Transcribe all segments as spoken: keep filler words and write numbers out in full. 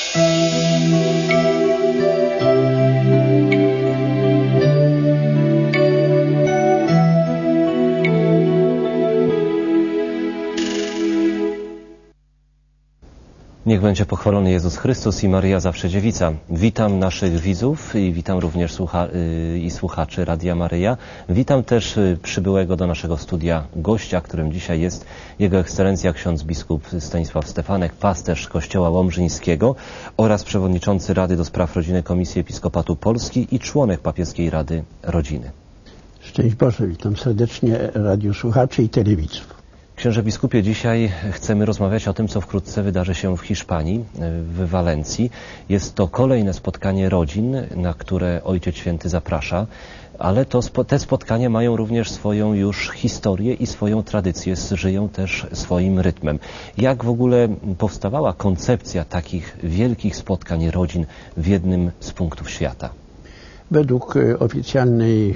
Niech będzie pochwalony Jezus Chrystus i Maryja Zawsze Dziewica. Witam naszych widzów i witam również słucha yy, i słuchaczy Radia Maryja. Witam też yy, przybyłego do naszego studia gościa, którym dzisiaj jest Jego Ekscelencja ksiądz biskup Stanisław Stefanek, pasterz Kościoła Łomżyńskiego oraz przewodniczący Rady do Spraw Rodziny Komisji Episkopatu Polski i członek Papieskiej Rady Rodziny. Szczęść Boże, witam serdecznie radiosłuchaczy i telewidzów. Księże biskupie, dzisiaj chcemy rozmawiać o tym, co wkrótce wydarzy się w Hiszpanii, w Walencji. Jest to kolejne spotkanie rodzin, na które Ojciec Święty zaprasza, ale to, te spotkania mają również swoją już historię i swoją tradycję, żyją też swoim rytmem. Jak w ogóle powstawała koncepcja takich wielkich spotkań rodzin w jednym z punktów świata? Według oficjalnej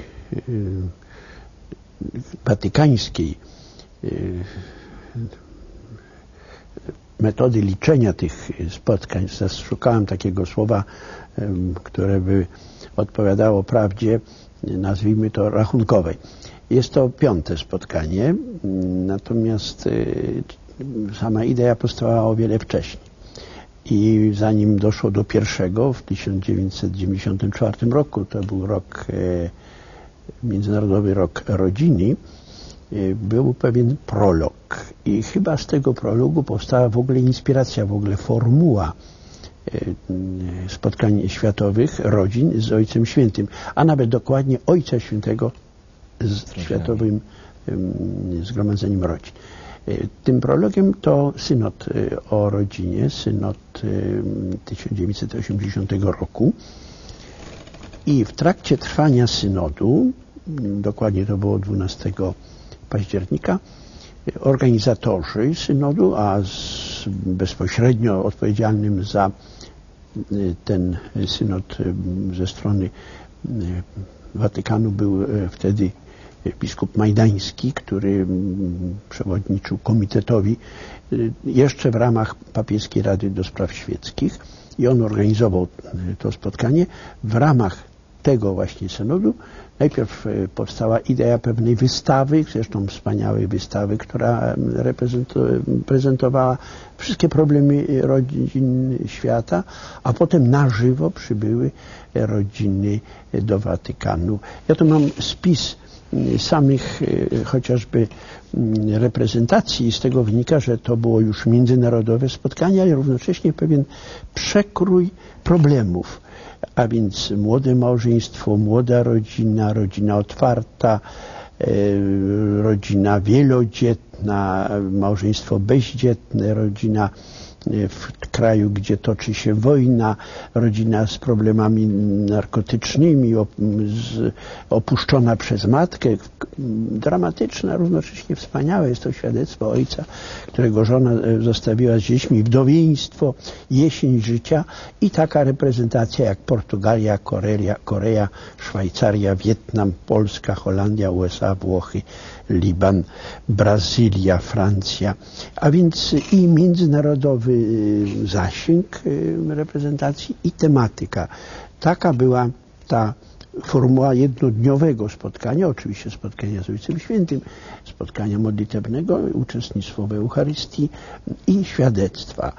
watykańskiej metody liczenia tych spotkań, szukałem takiego słowa, które by odpowiadało prawdzie, nazwijmy to rachunkowej. Jest to piąte spotkanie, natomiast sama idea powstała o wiele wcześniej. I zanim doszło do pierwszego w tysiąc dziewięćset dziewięćdziesiątym czwartym roku, to był rok, Międzynarodowy Rok Rodziny, był pewien prolog i chyba z tego prologu powstała w ogóle inspiracja, w ogóle formuła spotkań światowych rodzin z Ojcem Świętym, a nawet dokładnie Ojca Świętego z Światowym Zgromadzeniem Rodzin. Tym prologiem to synod o rodzinie, synod tysiąc dziewięćset osiemdziesiątego roku i w trakcie trwania synodu, dokładnie to było dwunastego października, organizatorzy synodu, a z bezpośrednio odpowiedzialnym za ten synod ze strony Watykanu był wtedy biskup Majdański, który przewodniczył komitetowi jeszcze w ramach Papieskiej Rady do Spraw Świeckich i on organizował to spotkanie. W ramach tego właśnie synodu najpierw powstała idea pewnej wystawy, zresztą wspaniałej wystawy, która prezentowała wszystkie problemy rodzin świata, a potem na żywo przybyły rodziny do Watykanu. Ja tu mam spis samych chociażby reprezentacji i z tego wynika, że to było już międzynarodowe spotkanie, ale równocześnie pewien przekrój problemów. A więc młode małżeństwo, młoda rodzina, rodzina otwarta, rodzina wielodzietna, małżeństwo bezdzietne, rodzina w kraju, gdzie toczy się wojna, rodzina z problemami narkotycznymi, opuszczona przez matkę, dramatyczna, równocześnie wspaniałe. Jest to świadectwo ojca, którego żona zostawiła z dziećmi, wdowieństwo, jesień życia i taka reprezentacja jak Portugalia, Korea, Korea, Szwajcaria, Wietnam, Polska, Holandia, U S A, Włochy, Liban, Brazylia, Francja, a więc i międzynarodowy zasięg reprezentacji i tematyka. Taka była ta formuła jednodniowego spotkania, oczywiście spotkania z Ojcem Świętym, spotkania modlitewnego, uczestnictwo w Eucharystii i świadectwa.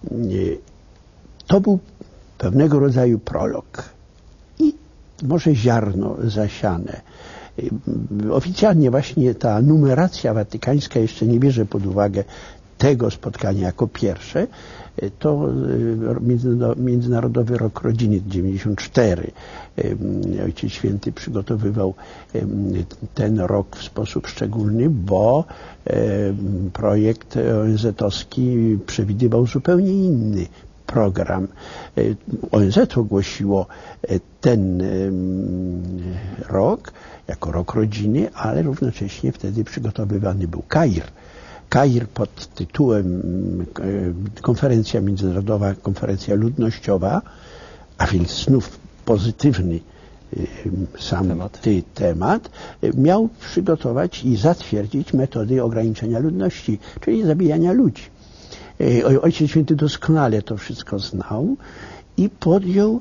To był pewnego rodzaju prolog i może ziarno zasiane. Oficjalnie właśnie ta numeracja watykańska jeszcze nie bierze pod uwagę tego spotkania jako pierwsze. To Międzynarodowy Rok Rodziny dziewięćdziesiąt cztery. Ojciec Święty przygotowywał ten rok w sposób szczególny, bo projekt O N Z-owski przewidywał zupełnie inny program. O N Z ogłosiło ten rok jako rok rodziny, ale równocześnie wtedy przygotowywany był Kair. Kair pod tytułem Konferencja Międzynarodowa, Konferencja Ludnościowa, a więc znów pozytywny sam temat. Ty, temat, miał przygotować i zatwierdzić metody ograniczenia ludności, czyli zabijania ludzi. Ojciec Święty doskonale to wszystko znał i podjął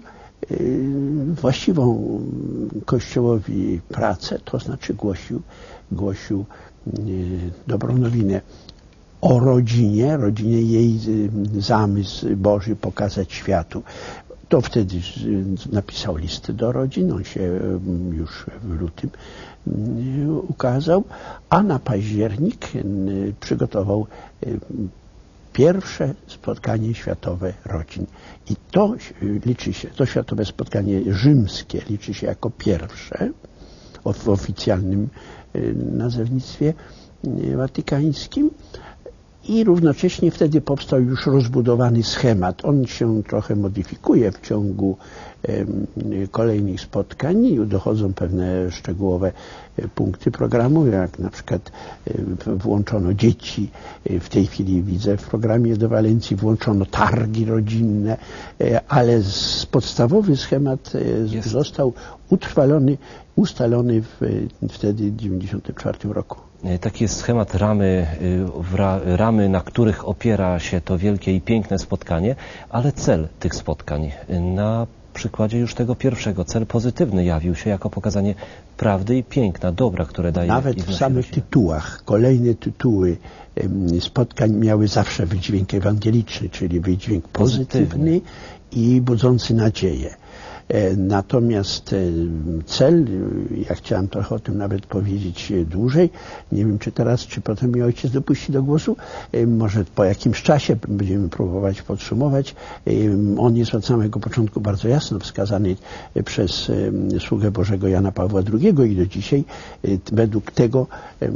właściwą Kościołowi pracę, to znaczy głosił, głosił dobrą nowinę o rodzinie, rodzinie jej zamysł Boży pokazać światu. To wtedy napisał list do rodzin, on się już w lutym ukazał, a na październik przygotował pierwsze spotkanie światowe rodzin. I to liczy się, to światowe spotkanie rzymskie liczy się jako pierwsze w oficjalnym nazewnictwie watykańskim. I równocześnie wtedy powstał już rozbudowany schemat. On się trochę modyfikuje w ciągu kolejnych spotkań i dochodzą pewne szczegółowe punkty programu, jak na przykład włączono dzieci. W tej chwili widzę w programie do Walencji włączono targi rodzinne, ale podstawowy schemat Jest. został utrwalony, ustalony w, wtedy w dziewięćdziesiątym czwartym roku. Taki jest schemat ramy, ramy, na których opiera się to wielkie i piękne spotkanie, ale cel tych spotkań na przykładzie już tego pierwszego, cel pozytywny jawił się jako pokazanie prawdy i piękna, dobra, które daje. Nawet w samych tytułach, kolejne tytuły spotkań miały zawsze wydźwięk ewangeliczny, czyli wydźwięk pozytywny, pozytywny i budzący nadzieję. Natomiast cel, ja chciałem trochę o tym nawet powiedzieć dłużej, nie wiem czy teraz, czy potem mi ojciec dopuści do głosu, może po jakimś czasie będziemy próbować podsumować. On jest od samego początku bardzo jasno wskazany przez sługę Bożego Jana Pawła drugiego i do dzisiaj według tego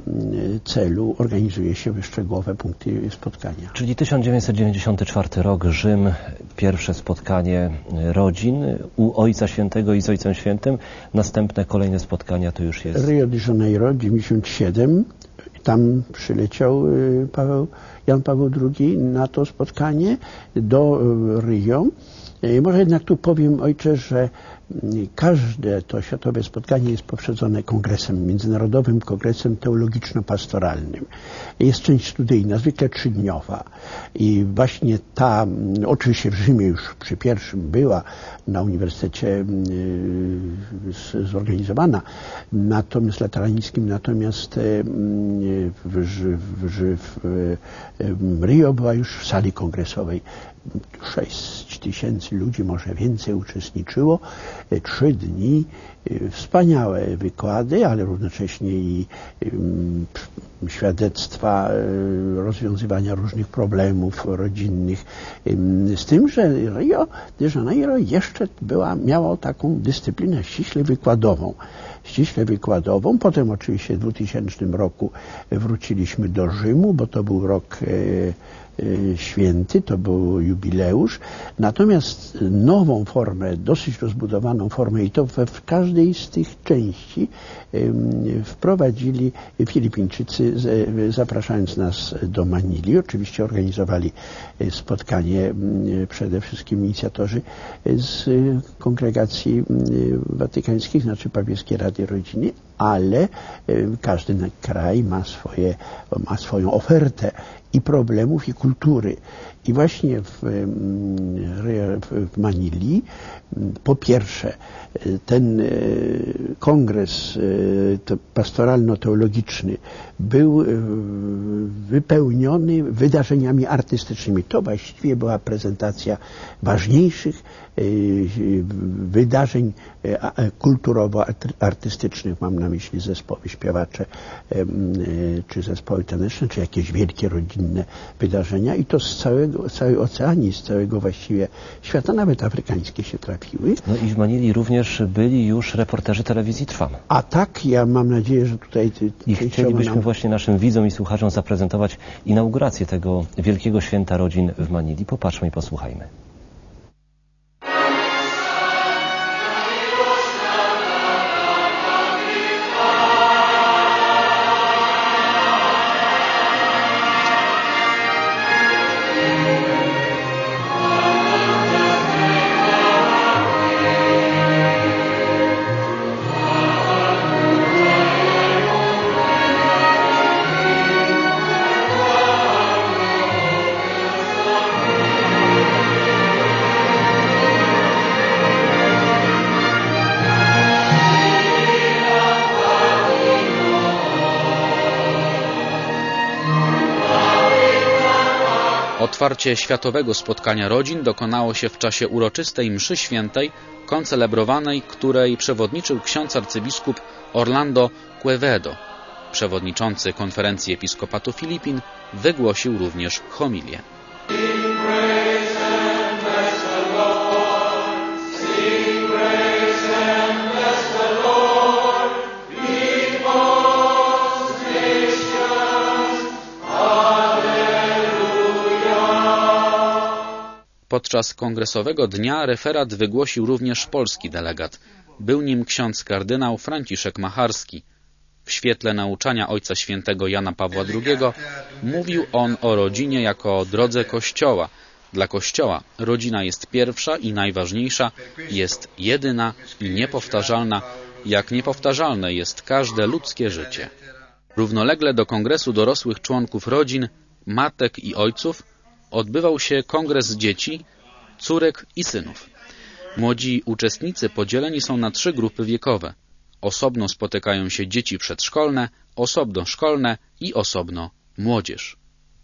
celu organizuje się szczegółowe punkty spotkania. Czyli tysiąc dziewięćset dziewięćdziesiąty czwarty rok, Rzym, pierwsze spotkanie rodzin u Ojca Świętego i z Ojcem Świętym. Następne, kolejne spotkania to już jest... Rio de Janeiro, dziewięćdziesiąt siedem. Tam przyleciał Paweł, Jan Paweł drugi na to spotkanie do Rio. Może jednak tu powiem, ojcze, że każde to światowe spotkanie jest poprzedzone kongresem międzynarodowym, kongresem teologiczno-pastoralnym. Jest część studyjna, zwykle trzydniowa. I właśnie ta, oczywiście w Rzymie już przy pierwszym była na uniwersytecie zorganizowana, natomiast laterańskim, natomiast w, w, w, w Rio była już w sali kongresowej. sześć tysięcy ludzi, może więcej uczestniczyło. Trzy dni, wspaniałe wykłady, ale równocześnie i świadectwa rozwiązywania różnych problemów rodzinnych. Z tym, że Rio de Janeiro jeszcze była, miało taką dyscyplinę ściśle wykładową. Ściśle wykładową. Potem oczywiście w dwutysięcznym roku wróciliśmy do Rzymu, bo to był rok święty, to był jubileusz. Natomiast nową formę, dosyć rozbudowaną formę i to we, w każdej z tych części wprowadzili Filipińczycy, zapraszając nas do Manili. Oczywiście organizowali spotkanie przede wszystkim inicjatorzy z kongregacji watykańskich, znaczy Papieskie Rady Rodziny, ale każdy kraj ma, swoje, ma swoją ofertę i problemów, i kultury. I właśnie w, w Manili po pierwsze ten kongres pastoralno-teologiczny był wypełniony wydarzeniami artystycznymi. To właściwie była prezentacja ważniejszych wydarzeń kulturowo-artystycznych. Mam na myśli zespoły śpiewacze, czy zespoły taneczne, czy jakieś wielkie rodzinne wydarzenia. I to z całego, całej oceanii, z całego właściwie świata, nawet afrykańskie się trafiły. No i w Manili również byli już reporterzy telewizji Trwam. A tak, ja mam nadzieję, że tutaj... I chcielibyśmy nam... właśnie naszym widzom i słuchaczom zaprezentować inaugurację tego wielkiego święta rodzin w Manili. Popatrzmy i posłuchajmy. Otwarcie światowego spotkania rodzin dokonało się w czasie uroczystej mszy świętej, koncelebrowanej, której przewodniczył ksiądz arcybiskup Orlando Quevedo. Przewodniczący Konferencji Episkopatu Filipin wygłosił również homilię. Podczas kongresowego dnia referat wygłosił również polski delegat. Był nim ksiądz kardynał Franciszek Macharski. W świetle nauczania Ojca Świętego Jana Pawła drugiego mówił on o rodzinie jako o drodze Kościoła. Dla Kościoła rodzina jest pierwsza i najważniejsza, jest jedyna i niepowtarzalna, jak niepowtarzalne jest każde ludzkie życie. Równolegle do kongresu dorosłych członków rodzin, matek i ojców odbywał się kongres dzieci, córek i synów. Młodzi uczestnicy podzieleni są na trzy grupy wiekowe. Osobno spotykają się dzieci przedszkolne, osobno szkolne i osobno młodzież.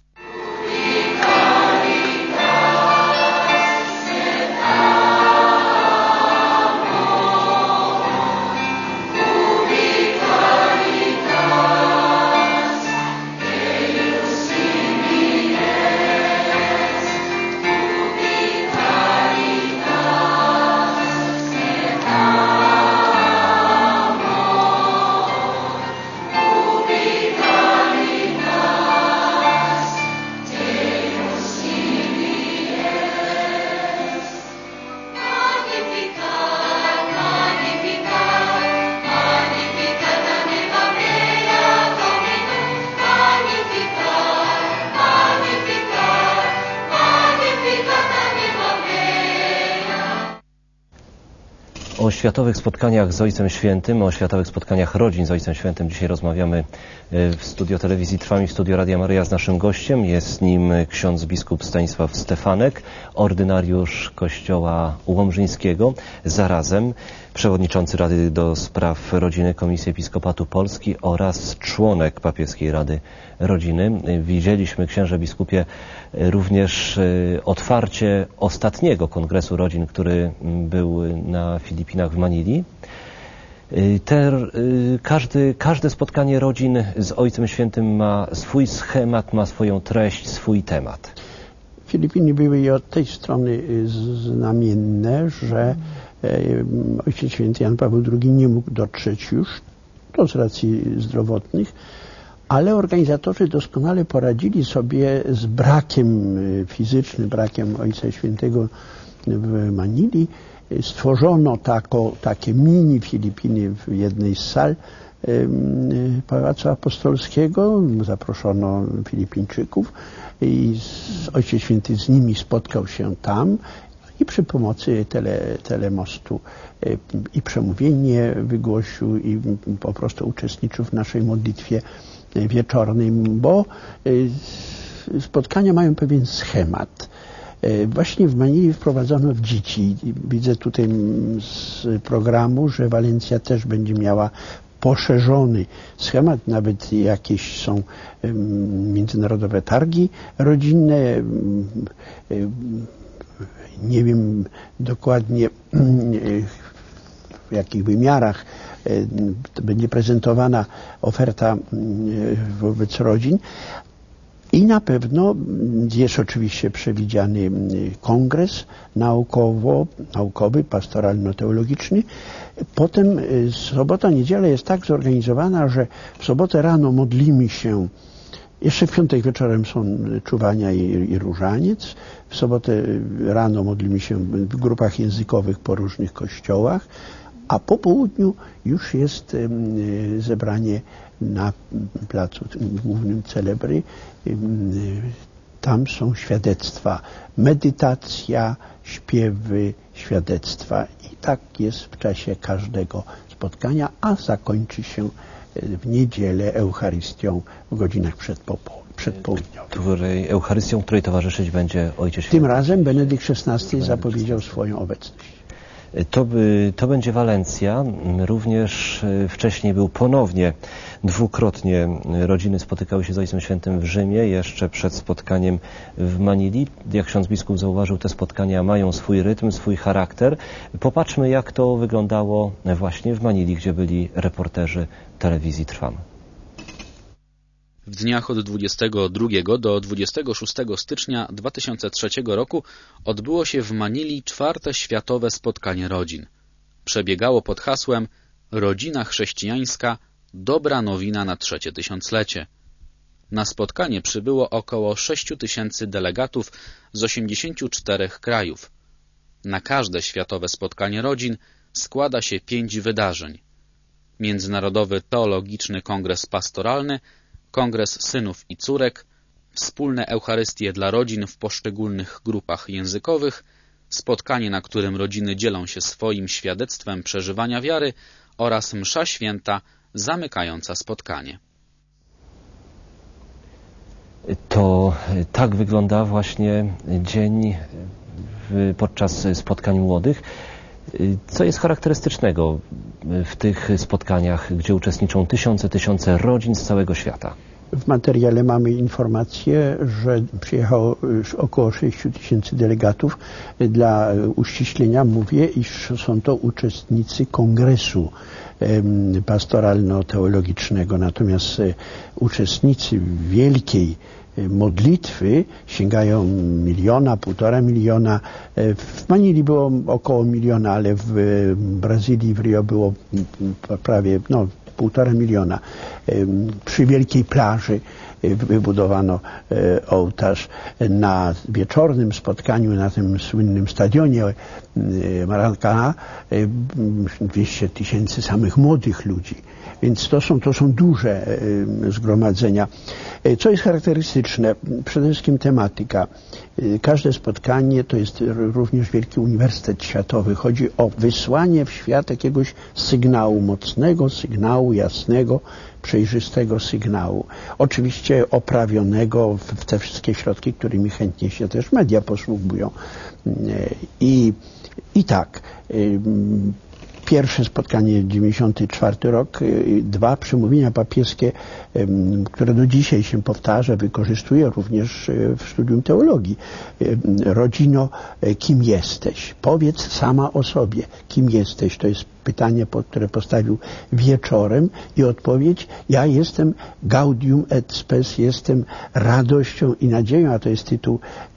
O światowych spotkaniach z Ojcem Świętym, o światowych spotkaniach rodzin z Ojcem Świętym w dzisiaj rozmawiamy w studio telewizji Trwam i w studio Radia Maryja z naszym gościem. Jest nim ksiądz biskup Stanisław Stefanek, ordynariusz Kościoła Łomżyńskiego, zarazem przewodniczący Rady do Spraw Rodziny Komisji Episkopatu Polski oraz członek Papieskiej Rady Rodziny. Widzieliśmy, księże biskupie, również otwarcie ostatniego kongresu rodzin, który był na Filipinach w Manili. Te, każdy, każde spotkanie rodzin z Ojcem Świętym ma swój schemat, ma swoją treść, swój temat. Filipiny były i od tej strony znamienne, że Ojciec Święty Jan Paweł drugi nie mógł dotrzeć już, to z racji zdrowotnych, ale organizatorzy doskonale poradzili sobie z brakiem fizycznym, brakiem Ojca Świętego w Manili. Stworzono tako, takie mini Filipiny w jednej z sal Pałacu Apostolskiego. Zaproszono Filipińczyków i Ojciec Święty z nimi spotkał się tam i przy pomocy tele, telemostu i przemówienie wygłosił i po prostu uczestniczył w naszej modlitwie wieczornej, bo spotkania mają pewien schemat. Właśnie w Manili wprowadzono dzieci. Widzę tutaj z programu, że Walencja też będzie miała poszerzony schemat, nawet jakieś są międzynarodowe targi rodzinne. Nie wiem dokładnie w jakich wymiarach będzie prezentowana oferta wobec rodzin. I na pewno jest oczywiście przewidziany kongres naukowo, naukowy, pastoralno-teologiczny. Potem sobota, niedziela jest tak zorganizowana, że w sobotę rano modlimy się, jeszcze w piątek wieczorem są czuwania i, i różaniec. W sobotę rano modlimy się w grupach językowych po różnych kościołach, a po południu już jest zebranie na placu głównym Celebry. Tam są świadectwa, medytacja, śpiewy, świadectwa i tak jest w czasie każdego spotkania, a zakończy się w niedzielę Eucharystią w godzinach przedpołudniowych. Której Eucharystią, której towarzyszyć będzie Ojciec Święty. Tym razem Benedykt szesnasty zapowiedział swoją obecność. To, by, to będzie Walencja. Również wcześniej był ponownie, dwukrotnie rodziny spotykały się z Ojcem Świętym w Rzymie, jeszcze przed spotkaniem w Manili. Jak ksiądz biskup zauważył, te spotkania mają swój rytm, swój charakter. Popatrzmy, jak to wyglądało właśnie w Manili, gdzie byli reporterzy telewizji Trwam. W dniach od dwudziestego drugiego do dwudziestego szóstego stycznia dwa tysiące trzeciego roku odbyło się w Manili czwarte światowe spotkanie rodzin. Przebiegało pod hasłem Rodzina chrześcijańska – dobra nowina na trzecie tysiąclecie. Na spotkanie przybyło około sześciu tysięcy delegatów z osiemdziesięciu czterech krajów. Na każde światowe spotkanie rodzin składa się pięć wydarzeń. Międzynarodowy Teologiczny Kongres Pastoralny, Kongres Synów i Córek, wspólne Eucharystie dla rodzin w poszczególnych grupach językowych, spotkanie, na którym rodziny dzielą się swoim świadectwem przeżywania wiary oraz msza święta zamykająca spotkanie. To tak wygląda właśnie dzień podczas spotkań młodych. Co jest charakterystycznego w tych spotkaniach, gdzie uczestniczą tysiące, tysiące rodzin z całego świata? W materiale mamy informację, że przyjechało około sześciu tysięcy delegatów. Dla uściślenia mówię, iż są to uczestnicy kongresu pastoralno-teologicznego, natomiast uczestnicy wielkiej modlitwy sięgają miliona, półtora miliona. W Manili było około miliona, ale w Brazylii, w Rio było prawie no, półtora miliona. Przy wielkiej plaży wybudowano ołtarz. Na wieczornym spotkaniu na tym słynnym stadionie Maracanã dwieście tysięcy samych młodych ludzi. Więc to są, to są duże zgromadzenia. Co jest charakterystyczne? Przede wszystkim tematyka. Każde spotkanie to jest również wielki uniwersytet światowy. Chodzi o wysłanie w świat jakiegoś sygnału, mocnego sygnału, jasnego, przejrzystego sygnału. Oczywiście oprawionego w te wszystkie środki, którymi chętnie się też media posługują. I, i tak... Pierwsze spotkanie, dziewięćdziesiąty czwarty rok, dwa przemówienia papieskie, które do dzisiaj się powtarza, wykorzystuje również w studium teologii. Rodzino, kim jesteś? Powiedz sama o sobie, kim jesteś? To jest pytanie, które postawił wieczorem i odpowiedź: ja jestem gaudium et spes, jestem radością i nadzieją, a to jest tytuł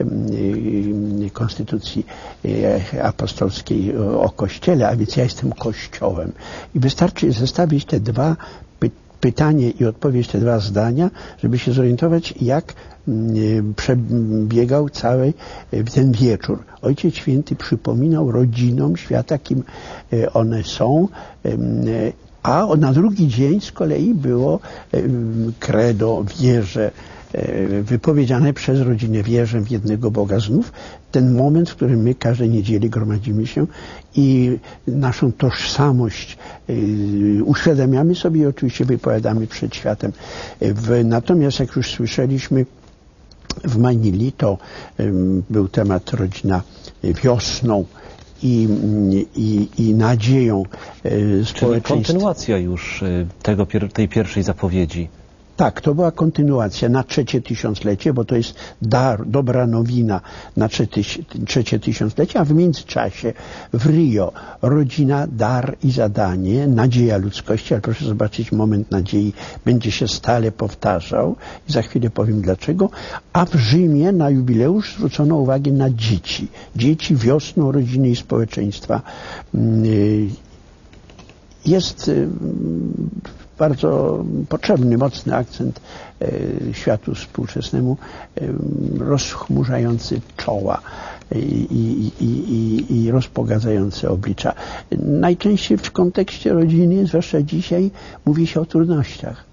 Konstytucji Apostolskiej o Kościele, a więc ja jestem Kościołem. I wystarczy zestawić te dwa py pytanie i odpowiedź, te dwa zdania, żeby się zorientować, jak przebiegał cały ten wieczór. Ojciec Święty przypominał rodzinom świata, kim one są, a na drugi dzień z kolei było credo, wierzę, wypowiedziane przez rodzinę, wierzę w jednego Boga. Znów ten moment, w którym my każdej niedzieli gromadzimy się i naszą tożsamość uświadamiamy sobie i oczywiście wypowiadamy przed światem. Natomiast jak już słyszeliśmy, w Manili to był temat rodzina wiosną i, i, i nadzieją społeczeństwa. Czyli kontynuacja już tego, tej pierwszej zapowiedzi. Tak, to była kontynuacja na trzecie tysiąclecie, bo to jest dar, dobra nowina na trzecie tysiąclecie, a w międzyczasie w Rio rodzina, dar i zadanie, nadzieja ludzkości, ale proszę zobaczyć, moment nadziei będzie się stale powtarzał i za chwilę powiem dlaczego, a w Rzymie na jubileusz zwrócono uwagę na dzieci. Dzieci, wiosną rodziny i społeczeństwa. Jest bardzo potrzebny, mocny akcent e, światu współczesnemu, e, rozchmurzający czoła i, i, i, i rozpogadzający oblicza. Najczęściej w kontekście rodziny, zwłaszcza dzisiaj, mówi się o trudnościach.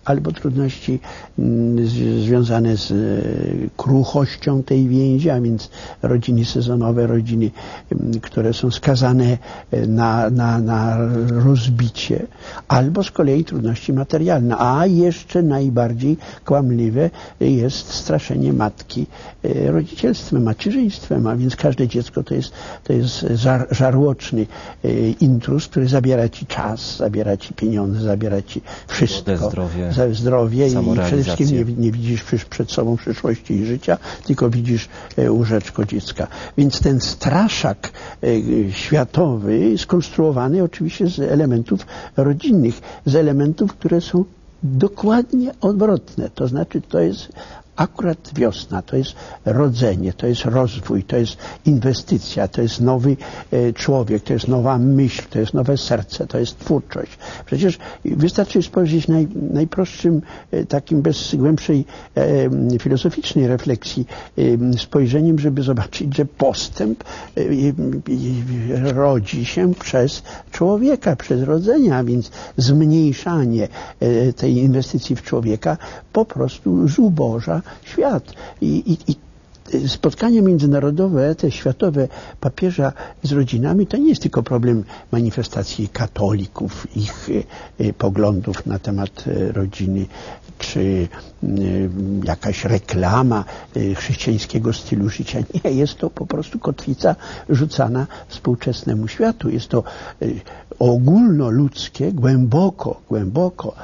albo trudności mm, z, związane z e, kruchością tej więzi, a więc rodziny sezonowe, rodziny, m, które są skazane na, na, na rozbicie, albo z kolei trudności materialne, a jeszcze najbardziej kłamliwe jest straszenie matki e, rodzicielstwem, macierzyństwem, a więc każde dziecko to jest, to jest żar, żarłoczny e, intruz, który zabiera ci czas, zabiera ci pieniądze, zabiera ci wszystko. Zdrowie, za zdrowie i przede wszystkim nie, nie widzisz przed sobą przyszłości i życia, tylko widzisz e, łóżeczko dziecka. Więc ten straszak e, światowy skonstruowany oczywiście z elementów rodzinnych, z elementów, które są dokładnie odwrotne. To znaczy to jest akurat wiosna, to jest rodzenie, to jest rozwój, to jest inwestycja, to jest nowy e, człowiek, to jest nowa myśl, to jest nowe serce, to jest twórczość. Przecież wystarczy spojrzeć naj, najprostszym, e, takim bez głębszej e, filozoficznej refleksji e, spojrzeniem, żeby zobaczyć, że postęp e, e, rodzi się przez człowieka, przez rodzenie, a więc zmniejszanie e, tej inwestycji w człowieka po prostu zuboża świat. I, i, i spotkania międzynarodowe, te światowe papieża z rodzinami, to nie jest tylko problem manifestacji katolików, ich y, poglądów na temat y, rodziny, czy y, jakaś reklama y, chrześcijańskiego stylu życia. Nie, jest to po prostu kotwica rzucana współczesnemu światu. Jest to y, ogólnoludzkie, głęboko, głęboko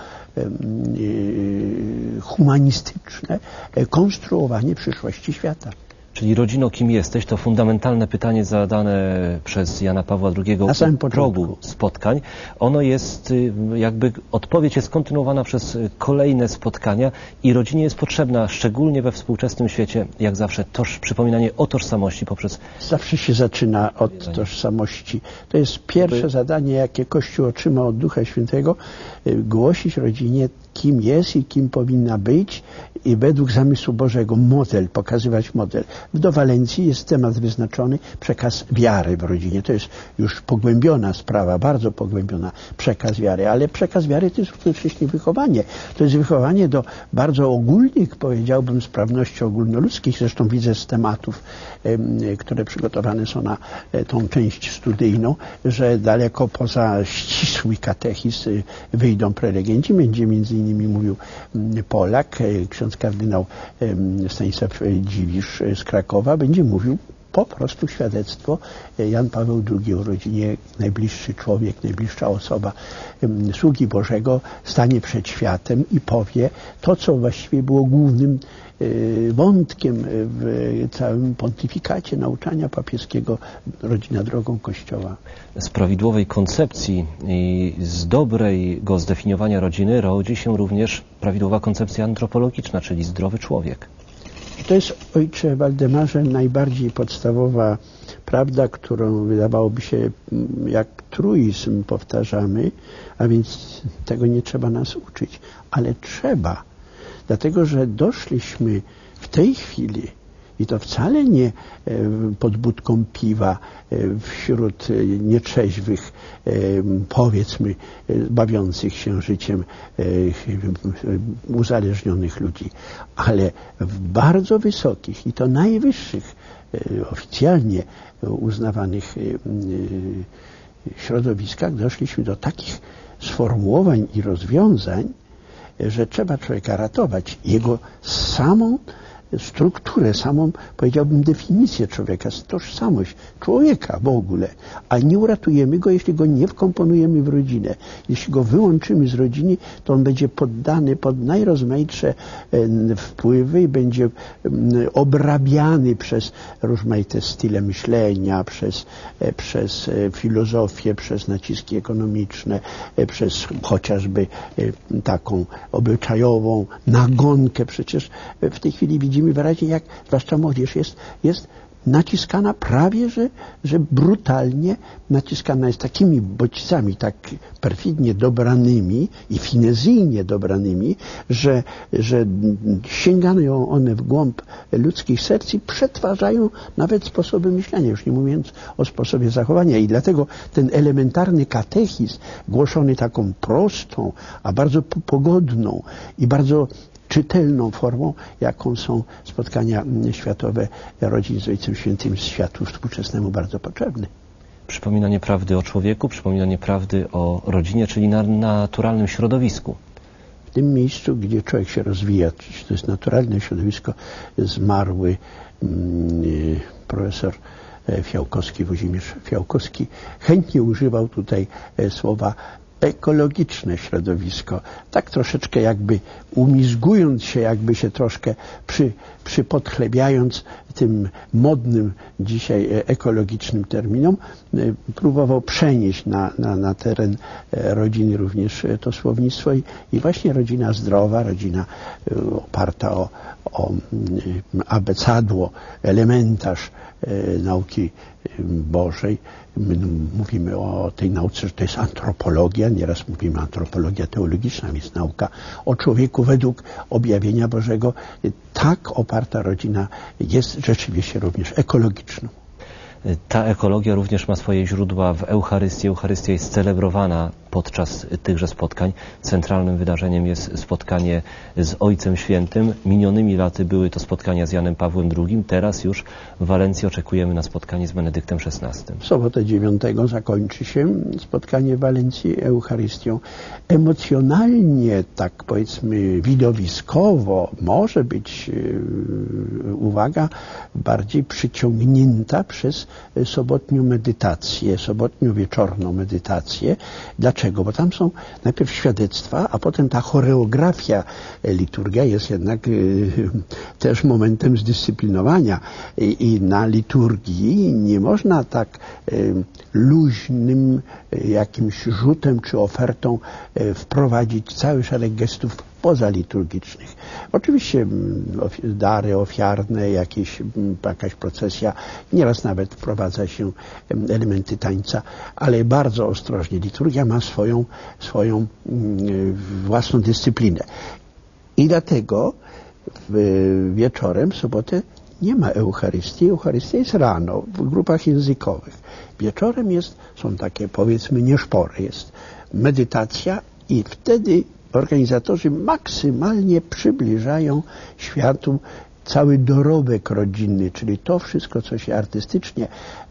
humanistyczne konstruowanie przyszłości świata. Czyli rodzino, kim jesteś, to fundamentalne pytanie zadane przez Jana Pawła drugiego na samym u progu spotkań. Ono jest, jakby odpowiedź jest kontynuowana przez kolejne spotkania i rodzinie jest potrzebna, szczególnie we współczesnym świecie, jak zawsze, toż, przypominanie o tożsamości poprzez... Zawsze się zaczyna od tożsamości. To jest pierwsze by... zadanie, jakie Kościół otrzymał od Ducha Świętego, głosić rodzinie, kim jest i kim powinna być i według zamysłu Bożego model, pokazywać model. Do Walencji jest temat wyznaczony, przekaz wiary w rodzinie. To jest już pogłębiona sprawa, bardzo pogłębiona, przekaz wiary, ale przekaz wiary to jest równocześnie wychowanie. To jest wychowanie do bardzo ogólnych, powiedziałbym, sprawności ogólnoludzkich. Zresztą widzę z tematów, które przygotowane są na tą część studyjną, że daleko poza ścisły katechizm wyjdą prelegenci. Będzie między innymi mówił Polak, ksiądz kardynał Stanisław Dziwisz z Krakowa, będzie mówił po prostu świadectwo Jan Paweł drugi o rodzinie, najbliższy człowiek, najbliższa osoba sługi Bożego stanie przed światem i powie to, co właściwie było głównym wątkiem w całym pontyfikacie nauczania papieskiego Rodzina drogą Kościoła. Z prawidłowej koncepcji i z dobrego zdefiniowania rodziny rodzi się również prawidłowa koncepcja antropologiczna, czyli zdrowy człowiek. To jest, ojcze Waldemarze, najbardziej podstawowa prawda, którą wydawałoby się jak truizm powtarzamy, a więc tego nie trzeba nas uczyć, ale trzeba, dlatego że doszliśmy w tej chwili, i to wcale nie pod budką piwa wśród nietrzeźwych, powiedzmy, bawiących się życiem uzależnionych ludzi, ale w bardzo wysokich i to najwyższych, oficjalnie uznawanych środowiskach doszliśmy do takich sformułowań i rozwiązań, że trzeba człowieka ratować, jego samą strukturę, samą, powiedziałbym, definicję człowieka, tożsamość człowieka w ogóle, a nie uratujemy go, jeśli go nie wkomponujemy w rodzinę. Jeśli go wyłączymy z rodziny, to on będzie poddany pod najrozmaitsze wpływy i będzie obrabiany przez rozmaite style myślenia, przez, przez filozofię, przez naciski ekonomiczne, przez chociażby taką obyczajową nagonkę. Przecież w tej chwili widzimy wyraźnie, jak zwłaszcza młodzież jest, jest naciskana prawie, że, że brutalnie naciskana jest takimi bodźcami, tak perfidnie dobranymi i finezyjnie dobranymi, że, że sięgają one w głąb ludzkich serc i przetwarzają nawet sposoby myślenia, już nie mówiąc o sposobie zachowania. I dlatego ten elementarny katechizm, głoszony taką prostą, a bardzo pogodną i bardzo czytelną formą, jaką są spotkania światowe rodzin z Ojcem Świętym, z światu współczesnemu bardzo potrzebny. Przypominanie prawdy o człowieku, przypominanie prawdy o rodzinie, czyli na naturalnym środowisku. W tym miejscu, gdzie człowiek się rozwija, to jest naturalne środowisko, zmarły mm, profesor Fiałkowski, Włodzimierz Fiałkowski, chętnie używał tutaj słowa ekologiczne środowisko, tak troszeczkę jakby umizgując się, jakby się troszkę przy, przypodchlebiając tym modnym dzisiaj ekologicznym terminom, próbował przenieść na, na, na teren rodziny również to słownictwo i, i właśnie rodzina zdrowa, rodzina oparta o, o abecadło, elementarz nauki Bożej. My mówimy o tej nauce, że to jest antropologia, nieraz mówimy antropologia teologiczna, jest nauka o człowieku według objawienia Bożego. Tak oparta rodzina jest rzeczywiście również ekologiczną. Ta ekologia również ma swoje źródła w Eucharystii. Eucharystia jest celebrowana podczas tychże spotkań. Centralnym wydarzeniem jest spotkanie z Ojcem Świętym. Minionymi laty były to spotkania z Janem Pawłem drugim. Teraz już w Walencji oczekujemy na spotkanie z Benedyktem szesnastym. W sobotę dziewiątego zakończy się spotkanie w Walencji Eucharystią. Emocjonalnie, tak powiedzmy widowiskowo, może być, uwaga, bardziej przyciągnięta przez sobotnią medytację, sobotnią wieczorną medytację. Dlaczego? Bo tam są najpierw świadectwa, a potem ta choreografia. Liturgia jest jednak y, też momentem zdyscyplinowania I, i na liturgii nie można tak y, luźnym y, jakimś rzutem czy ofertą y, wprowadzić cały szereg gestów pozaliturgicznych. Oczywiście dary ofiarne, jakieś, jakaś procesja, nieraz nawet wprowadza się elementy tańca, ale bardzo ostrożnie. Liturgia ma swoją, swoją własną dyscyplinę. I dlatego wieczorem, w sobotę nie ma Eucharystii. Eucharystia jest rano w grupach językowych. Wieczorem jest, są takie powiedzmy nieszpore, jest medytacja i wtedy organizatorzy maksymalnie przybliżają światu cały dorobek rodzinny, czyli to wszystko, co się artystycznie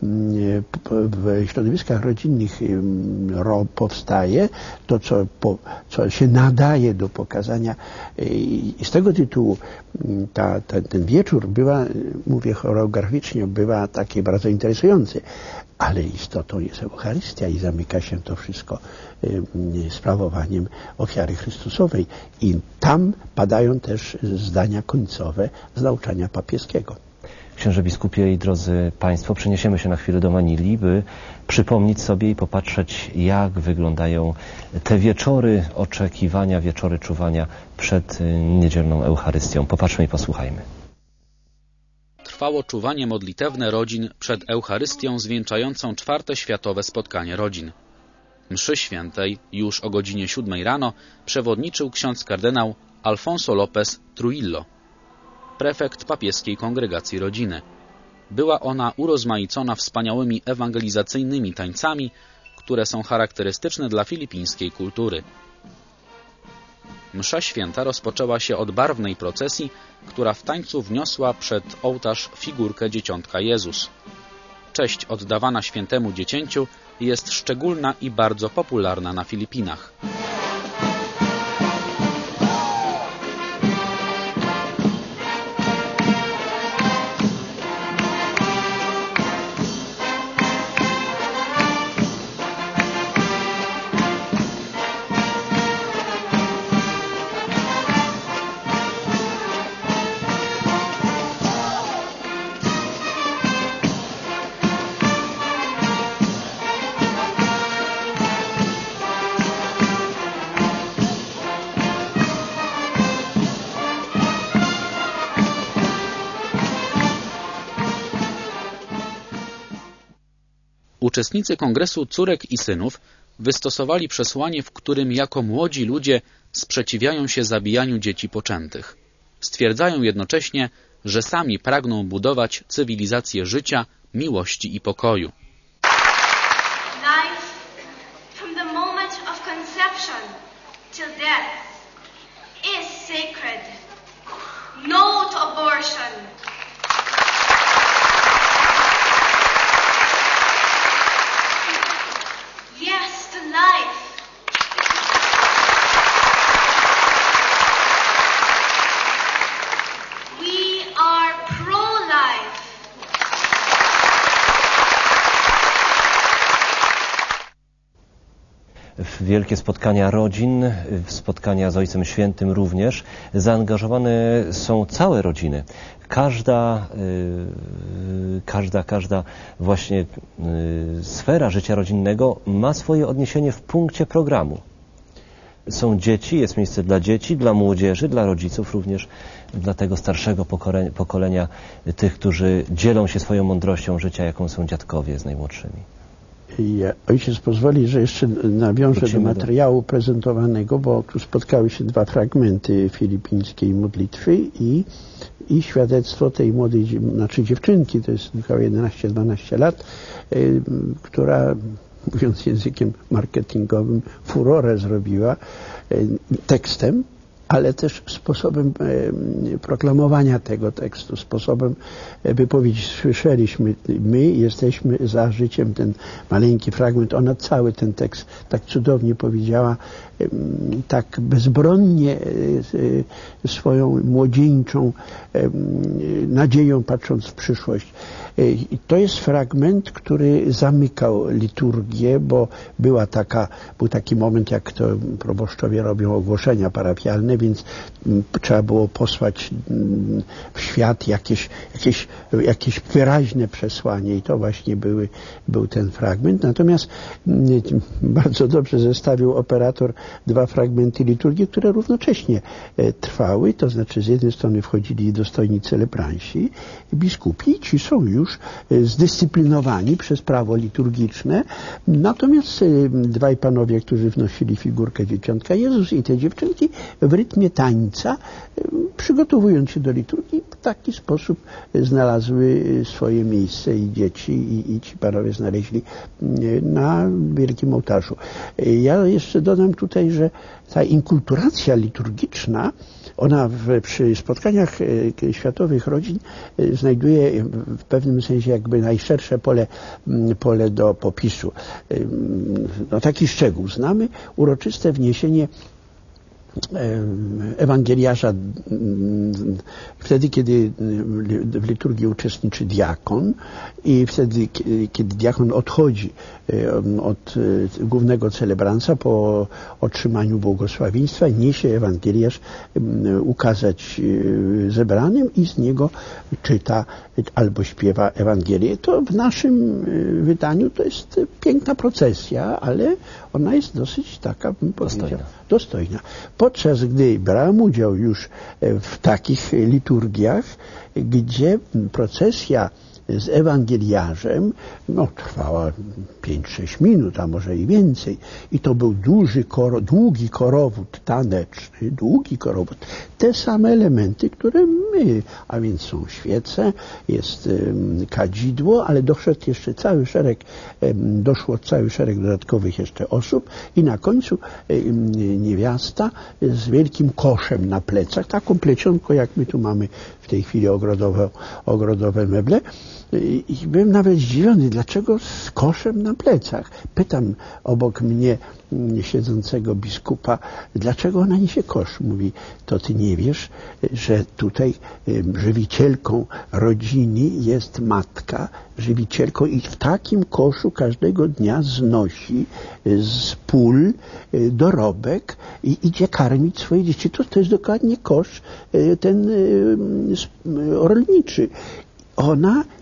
w środowiskach rodzinnych powstaje, to, co, po, co się nadaje do pokazania. I z tego tytułu ta, ta, ten wieczór bywa, mówię choreograficznie, bywa taki bardzo interesujący. Ale istotą jest Eucharystia i zamyka się to wszystko y, sprawowaniem ofiary Chrystusowej. I tam padają też zdania końcowe z nauczania papieskiego. Księże biskupie i drodzy Państwo, przeniesiemy się na chwilę do Manili, by przypomnieć sobie i popatrzeć, jak wyglądają te wieczory oczekiwania, wieczory czuwania przed niedzielną Eucharystią. Popatrzmy i posłuchajmy. Trwało czuwanie modlitewne rodzin przed Eucharystią zwieńczającą czwarte światowe spotkanie rodzin. Mszy świętej już o godzinie siódmej rano przewodniczył ksiądz kardynał Alfonso López Trujillo, prefekt papieskiej kongregacji rodziny. Była ona urozmaicona wspaniałymi ewangelizacyjnymi tańcami, które są charakterystyczne dla filipińskiej kultury. Msza święta rozpoczęła się od barwnej procesji, która w tańcu wniosła przed ołtarz figurkę Dzieciątka Jezus. Cześć oddawana świętemu dziecięciu jest szczególna i bardzo popularna na Filipinach. Uczestnicy Kongresu Córek i Synów wystosowali przesłanie, w którym jako młodzi ludzie sprzeciwiają się zabijaniu dzieci poczętych. Stwierdzają jednocześnie, że sami pragną budować cywilizację życia, miłości i pokoju. Life from the moment of conception till death is sacred. No to abortion. Yes to life. We are pro-life. W wielkie spotkania rodzin, w spotkania z Ojcem Świętym również zaangażowane są całe rodziny. Każda, yy, każda, każda właśnie yy, sfera życia rodzinnego ma swoje odniesienie w punkcie programu. Są dzieci, jest miejsce dla dzieci, dla młodzieży, dla rodziców również, dla tego starszego pokolenia, pokolenia tych, którzy dzielą się swoją mądrością życia, jaką są dziadkowie z najmłodszymi. I ojciec pozwoli, że jeszcze nawiążę Wrócimy do materiału do... prezentowanego, bo tu spotkały się dwa fragmenty filipińskiej modlitwy i, i świadectwo tej młodej, znaczy dziewczynki, to jest około jedenaście dwanaście lat, y, która, mówiąc językiem marketingowym, furorę zrobiła y, tekstem, ale też sposobem e, proklamowania tego tekstu, sposobem e, wypowiedzi. Słyszeliśmy, my jesteśmy za życiem, ten maleńki fragment, ona cały ten tekst tak cudownie powiedziała, e, tak bezbronnie e, swoją młodzieńczą e, nadzieją patrząc w przyszłość. E, i to jest fragment, który zamykał liturgię, bo była taka, był taki moment, jak to proboszczowie robią ogłoszenia parafialne, więc trzeba było posłać w świat jakieś, jakieś, jakieś wyraźne przesłanie i to właśnie były, był ten fragment. Natomiast bardzo dobrze zestawił operator dwa fragmenty liturgii, które równocześnie trwały, to znaczy z jednej strony wchodzili dostojni celebranci, biskupi, ci są już zdyscyplinowani przez prawo liturgiczne, natomiast dwaj panowie, którzy wnosili figurkę dzieciątka Jezus i te dziewczynki w rytmie tańca, przygotowując się do liturgii, w taki sposób znalazły swoje miejsce i dzieci, i, i ci panowie znaleźli na wielkim ołtarzu. Ja jeszcze dodam tutaj, że ta inkulturacja liturgiczna, ona w, przy spotkaniach światowych rodzin znajduje w pewnym sensie jakby najszersze pole, pole do popisu. No, taki szczegół znamy, uroczyste wniesienie ewangeliarza wtedy, kiedy w liturgii uczestniczy diakon i wtedy, kiedy diakon odchodzi od głównego celebransa po otrzymaniu błogosławieństwa, niesie ewangeliarz ukazać zebranym i z niego czyta albo śpiewa Ewangelię. To w naszym wydaniu to jest piękna procesja, ale ona jest dosyć taka, bym powiedział, dostojna. dostojna. Podczas gdy brałem udział już w takich liturgiach, gdzie procesja z ewangeliarzem no, trwała pięć sześć minut, a może i więcej. I to był duży, koro, długi korowód taneczny, długi korowód. Te same elementy, które my, a więc są świece, jest um, kadzidło, ale doszedł jeszcze cały szereg, um, doszło cały szereg dodatkowych jeszcze osób i na końcu um, niewiasta z wielkim koszem na plecach, taką plecionką, jak my tu mamy w tej chwili ogrodowe, ogrodowe meble. I byłem nawet zdziwiony, dlaczego z koszem na plecach. Pytam obok mnie siedzącego biskupa, dlaczego ona niesie kosz? Mówi, to ty nie wiesz, że tutaj żywicielką rodziny jest matka, żywicielką i w takim koszu każdego dnia znosi z pól dorobek i idzie karmić swoje dzieci. To, to jest dokładnie kosz ten rolniczy. Ona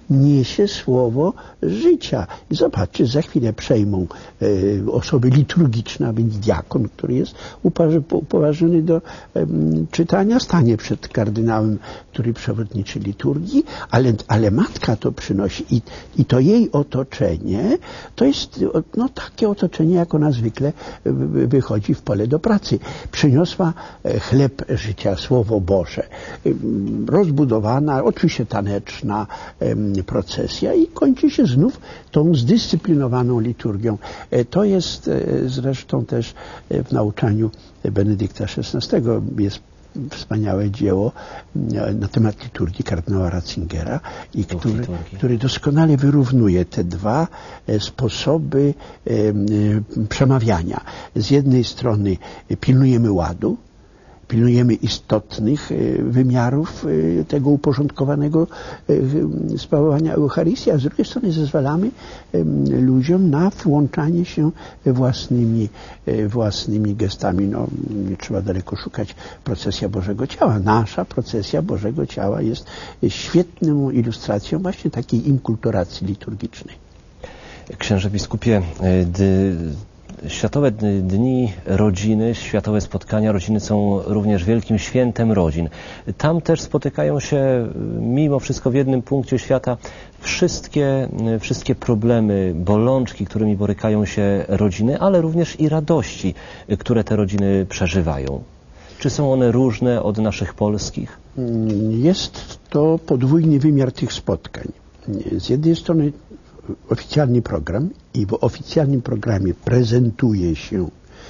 niesie słowo życia. I zobaczcie, za chwilę przejmą e, osoby liturgiczne, a więc diakon, który jest uparzy, upoważniony do e, czytania, stanie przed kardynałem, który przewodniczy liturgii, ale, ale matka to przynosi i, i to jej otoczenie, to jest no, takie otoczenie, jak ona zwykle wychodzi w pole do pracy. Przyniosła chleb życia, Słowo Boże. Rozbudowana, oczywiście taneczna procesja i kończy się znów tą zdyscyplinowaną liturgią. To jest zresztą też w nauczaniu Benedykta szesnastego jest wspaniałe dzieło na temat liturgii kardynała Ratzingera, i który, który doskonale wyrównuje te dwa sposoby przemawiania. Z jednej strony pilnujemy ładu, pilnujemy istotnych wymiarów tego uporządkowanego sprawowania Eucharystii, a z drugiej strony zezwalamy ludziom na włączanie się własnymi, własnymi gestami. No, nie trzeba daleko szukać. Procesja Bożego Ciała. Nasza procesja Bożego Ciała jest świetną ilustracją właśnie takiej inkulturacji liturgicznej. Księże biskupie, dy... Światowe Dni Rodziny, Światowe Spotkania Rodziny są również wielkim świętem rodzin. Tam też spotykają się mimo wszystko w jednym punkcie świata wszystkie, wszystkie problemy, bolączki, którymi borykają się rodziny, ale również i radości, które te rodziny przeżywają. Czy są one różne od naszych polskich? Jest to podwójny wymiar tych spotkań. Z jednej strony oficjalny program i w oficjalnym programie prezentuje się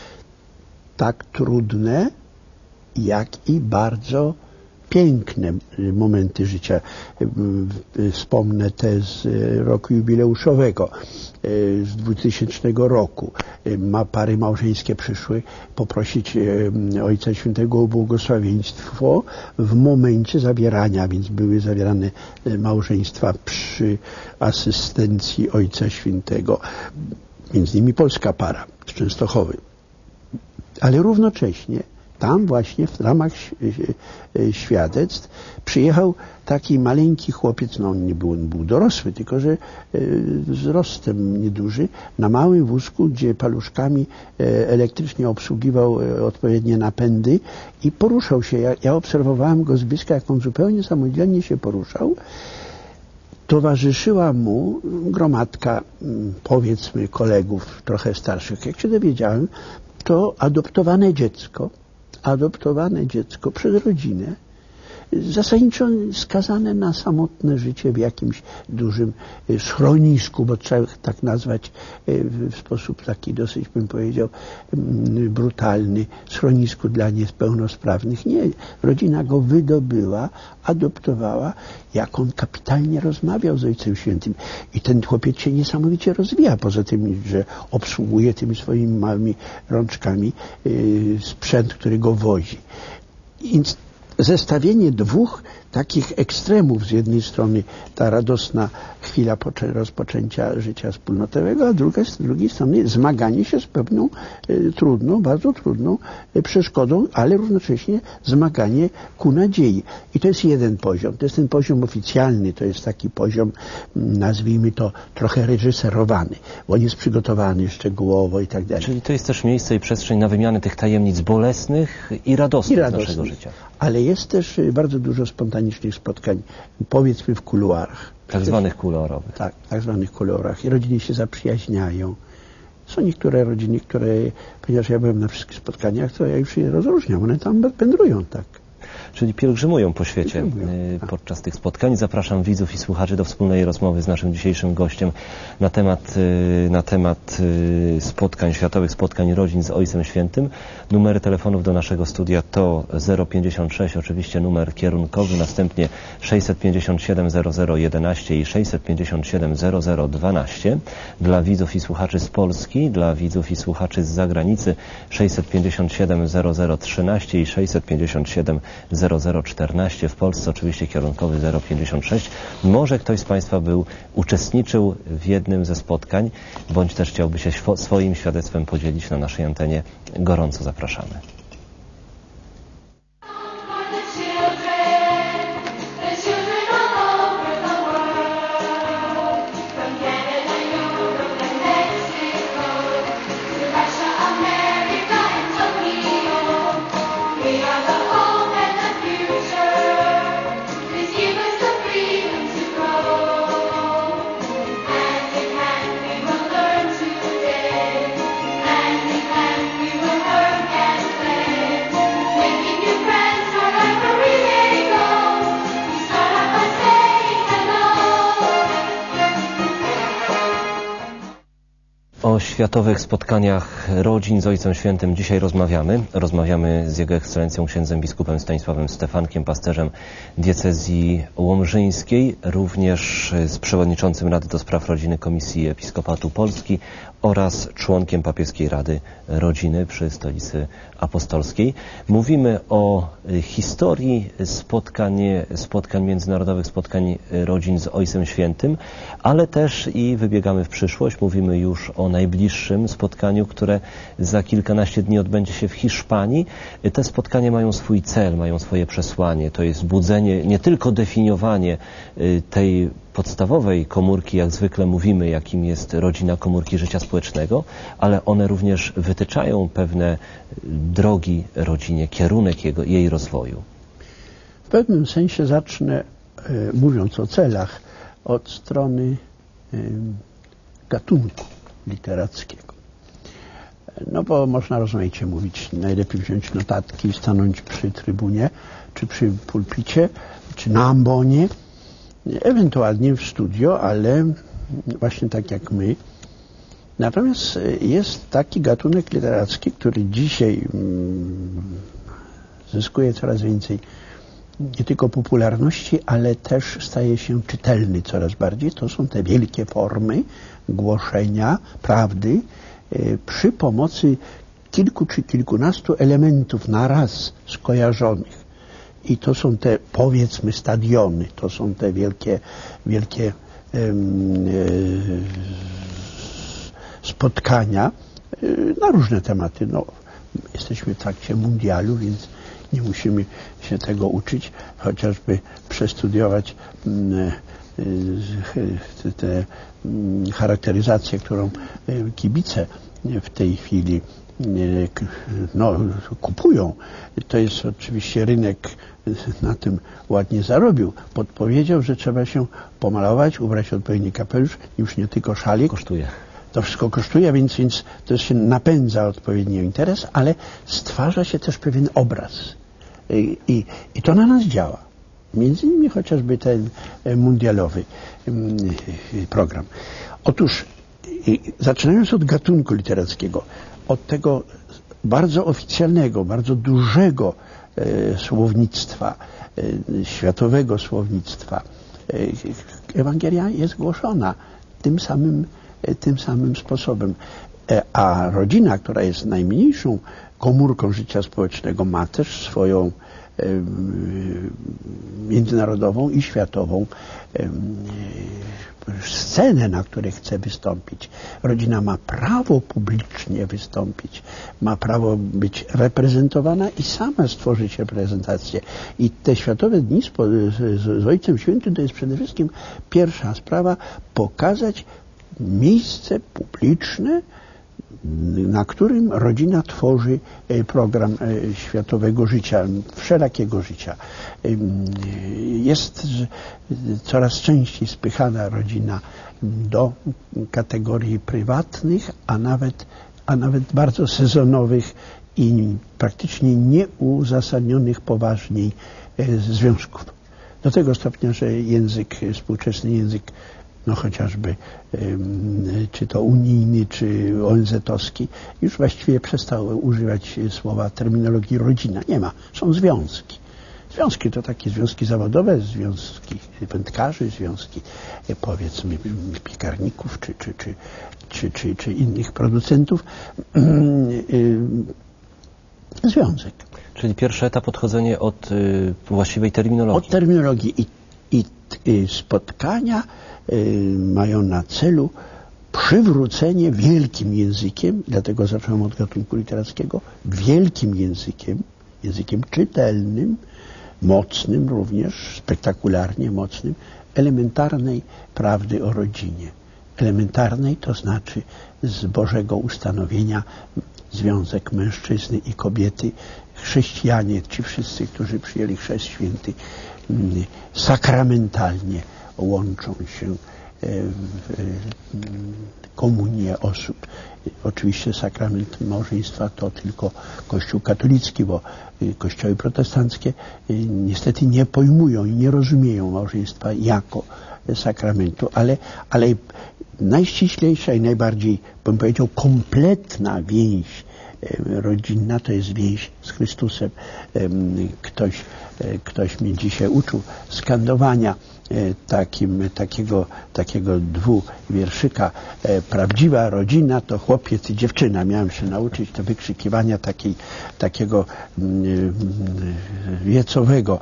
tak trudne, jak i bardzo piękne momenty życia. Wspomnę te z roku jubileuszowego, z dwutysięcznego roku. Ma pary małżeńskie przyszły poprosić Ojca Świętego o błogosławieństwo w momencie zawierania, więc były zawierane małżeństwa przy asystencji Ojca Świętego. Między innymi polska para z Częstochowy. Ale równocześnie tam właśnie w ramach świadectw przyjechał taki maleńki chłopiec, no on nie był, on był dorosły, tylko że wzrostem nieduży, na małym wózku, gdzie paluszkami elektrycznie obsługiwał odpowiednie napędy i poruszał się. Ja, ja obserwowałem go z bliska, jak on zupełnie samodzielnie się poruszał. Towarzyszyła mu gromadka, powiedzmy, kolegów trochę starszych. Jak się dowiedziałem, to adoptowane dziecko, adoptowane dziecko przez rodzinę, zasadniczo skazane na samotne życie w jakimś dużym schronisku, bo trzeba tak nazwać w sposób taki dosyć, bym powiedział, brutalny, schronisku dla niepełnosprawnych. Nie, rodzina go wydobyła, adoptowała, jak on kapitalnie rozmawiał z Ojcem Świętym. I ten chłopiec się niesamowicie rozwija, poza tym, że obsługuje tymi swoimi małymi rączkami sprzęt, który go wozi. I zestawienie dwóch takich ekstremów, z jednej strony ta radosna chwila rozpoczęcia życia wspólnotowego, a druga, z drugiej strony zmaganie się z pewną e, trudną, bardzo trudną e, przeszkodą, ale równocześnie zmaganie ku nadziei. I to jest jeden poziom. To jest ten poziom oficjalny, to jest taki poziom, nazwijmy to, trochę reżyserowany, bo on jest przygotowany szczegółowo i tak dalej. Czyli to jest też miejsce i przestrzeń na wymianę tych tajemnic bolesnych i radosnych, I radosnych. naszego życia. Ale jest też bardzo dużo spontanicznych spotkań, powiedzmy w kuluarach. Tak zwanych kuluarowych. Tak, tak zwanych kuluarach. I rodziny się zaprzyjaźniają. Są niektóre rodziny, które, ponieważ ja byłem na wszystkich spotkaniach, to ja już je rozróżniam. One tam wędrują, tak. Czyli pielgrzymują po świecie pielgrzymują, tak. podczas tych spotkań. Zapraszam widzów i słuchaczy do wspólnej rozmowy z naszym dzisiejszym gościem na temat, na temat spotkań, światowych spotkań rodzin z Ojcem Świętym. Numery telefonów do naszego studia to zero pięćdziesiąt sześć, oczywiście numer kierunkowy, następnie sześćset pięćdziesiąt siedem zero zero jedenaście i sześćset pięćdziesiąt siedem zero zero dwanaście. Dla widzów i słuchaczy z Polski, dla widzów i słuchaczy z zagranicy sześćset pięćdziesiąt siedem zero zero trzynaście i sześćset pięćdziesiąt siedem zero zero czternaście. W Polsce oczywiście kierunkowy zero pięćdziesiąt sześć. Może ktoś z Państwa był, uczestniczył w jednym ze spotkań, bądź też chciałby się swoim świadectwem podzielić na naszej antenie. Gorąco zapraszamy. O światowych spotkaniach rodzin z Ojcem Świętym dzisiaj rozmawiamy. Rozmawiamy z Jego Ekscelencją księdzem biskupem Stanisławem Stefankiem, pasterzem diecezji łomżyńskiej, również z przewodniczącym Rady do Spraw Rodziny Komisji Episkopatu Polski oraz członkiem Papieskiej Rady Rodziny przy Stolicy Apostolskiej. Mówimy o historii spotkań, spotkań międzynarodowych, spotkań rodzin z Ojcem Świętym, ale też i wybiegamy w przyszłość. Mówimy już o najbliższym spotkaniu, które za kilkanaście dni odbędzie się w Hiszpanii. Te spotkania mają swój cel, mają swoje przesłanie. To jest budzenie, nie tylko definiowanie tej podstawowej komórki, jak zwykle mówimy, jakim jest rodzina, komórki życia społecznego, ale one również wytyczają pewne drogi rodzinie, kierunek jego, jej rozwoju. W pewnym sensie zacznę, mówiąc o celach, od strony gatunku literackiego. No bo można rozmaicie mówić, najlepiej wziąć notatki i stanąć przy trybunie, czy przy pulpicie, czy na ambonie, ewentualnie w studio, ale właśnie tak jak my. Natomiast jest taki gatunek literacki, który dzisiaj zyskuje coraz więcej nie tylko popularności, ale też staje się czytelny coraz bardziej. To są te wielkie formy głoszenia prawdy przy pomocy kilku czy kilkunastu elementów naraz skojarzonych. I to są te, powiedzmy, stadiony, to są te wielkie, wielkie um, spotkania na różne tematy. No, jesteśmy w trakcie mundialu, więc nie musimy się tego uczyć, chociażby przestudiować tę charakteryzację, którą kibice w tej chwili no, kupują. To jest oczywiście rynek na tym ładnie zarobił. Podpowiedział, że trzeba się pomalować, ubrać odpowiedni kapelusz, już nie tylko szalik. Kosztuje. To wszystko kosztuje, więc, więc to się napędza odpowiednio interes, ale stwarza się też pewien obraz. I, i, i to na nas działa. Między innymi chociażby ten mundialowy program. Otóż, zaczynając od gatunku literackiego, od tego bardzo oficjalnego, bardzo dużego e, słownictwa, e, światowego słownictwa, e, Ewangelia jest głoszona tym samym, e, tym samym sposobem. E, a rodzina, która jest najmniejszą komórką życia społecznego, ma też swoją e, międzynarodową i światową e, scenę, na której chce wystąpić. Rodzina ma prawo publicznie wystąpić, ma prawo być reprezentowana i sama stworzyć reprezentację. I te Światowe Dni z, z, z Ojcem Świętym to jest przede wszystkim pierwsza sprawa, pokazać miejsce publiczne, na którym rodzina tworzy program światowego życia, wszelakiego życia. Jest coraz częściej spychana rodzina do kategorii prywatnych, a nawet, a nawet bardzo sezonowych i praktycznie nieuzasadnionych poważniej związków. Do tego stopnia, że język, współczesny język, no chociażby czy to unijny, czy O N Z-owski, już właściwie przestał używać słowa terminologii rodzina. Nie ma. Są związki. Związki to takie związki zawodowe, związki wędkarzy, związki powiedzmy piekarników, czy, czy, czy, czy, czy, czy innych producentów. Związek. Czyli pierwszy etap odchodzenie od y, właściwej terminologii. Od terminologii i, i, i spotkania mają na celu przywrócenie wielkim językiem, dlatego zacząłem od gatunku literackiego, wielkim językiem, językiem czytelnym, mocnym również, spektakularnie mocnym, elementarnej prawdy o rodzinie. Elementarnej to znaczy z Bożego ustanowienia związek mężczyzny i kobiety, chrześcijanie, ci wszyscy, którzy przyjęli chrzest święty, sakramentalnie łączą się komunię osób. Oczywiście sakrament małżeństwa to tylko Kościół katolicki, bo kościoły protestanckie niestety nie pojmują i nie rozumieją małżeństwa jako sakramentu, ale, ale najściślejsza i najbardziej, bym powiedział, kompletna więź rodzinna to jest więź z Chrystusem. Ktoś, ktoś mnie dzisiaj uczył skandowania takim, takiego, takiego dwuwierszyka. Prawdziwa rodzina to chłopiec i dziewczyna. Miałem się nauczyć to wykrzykiwania takiej, takiego wiecowego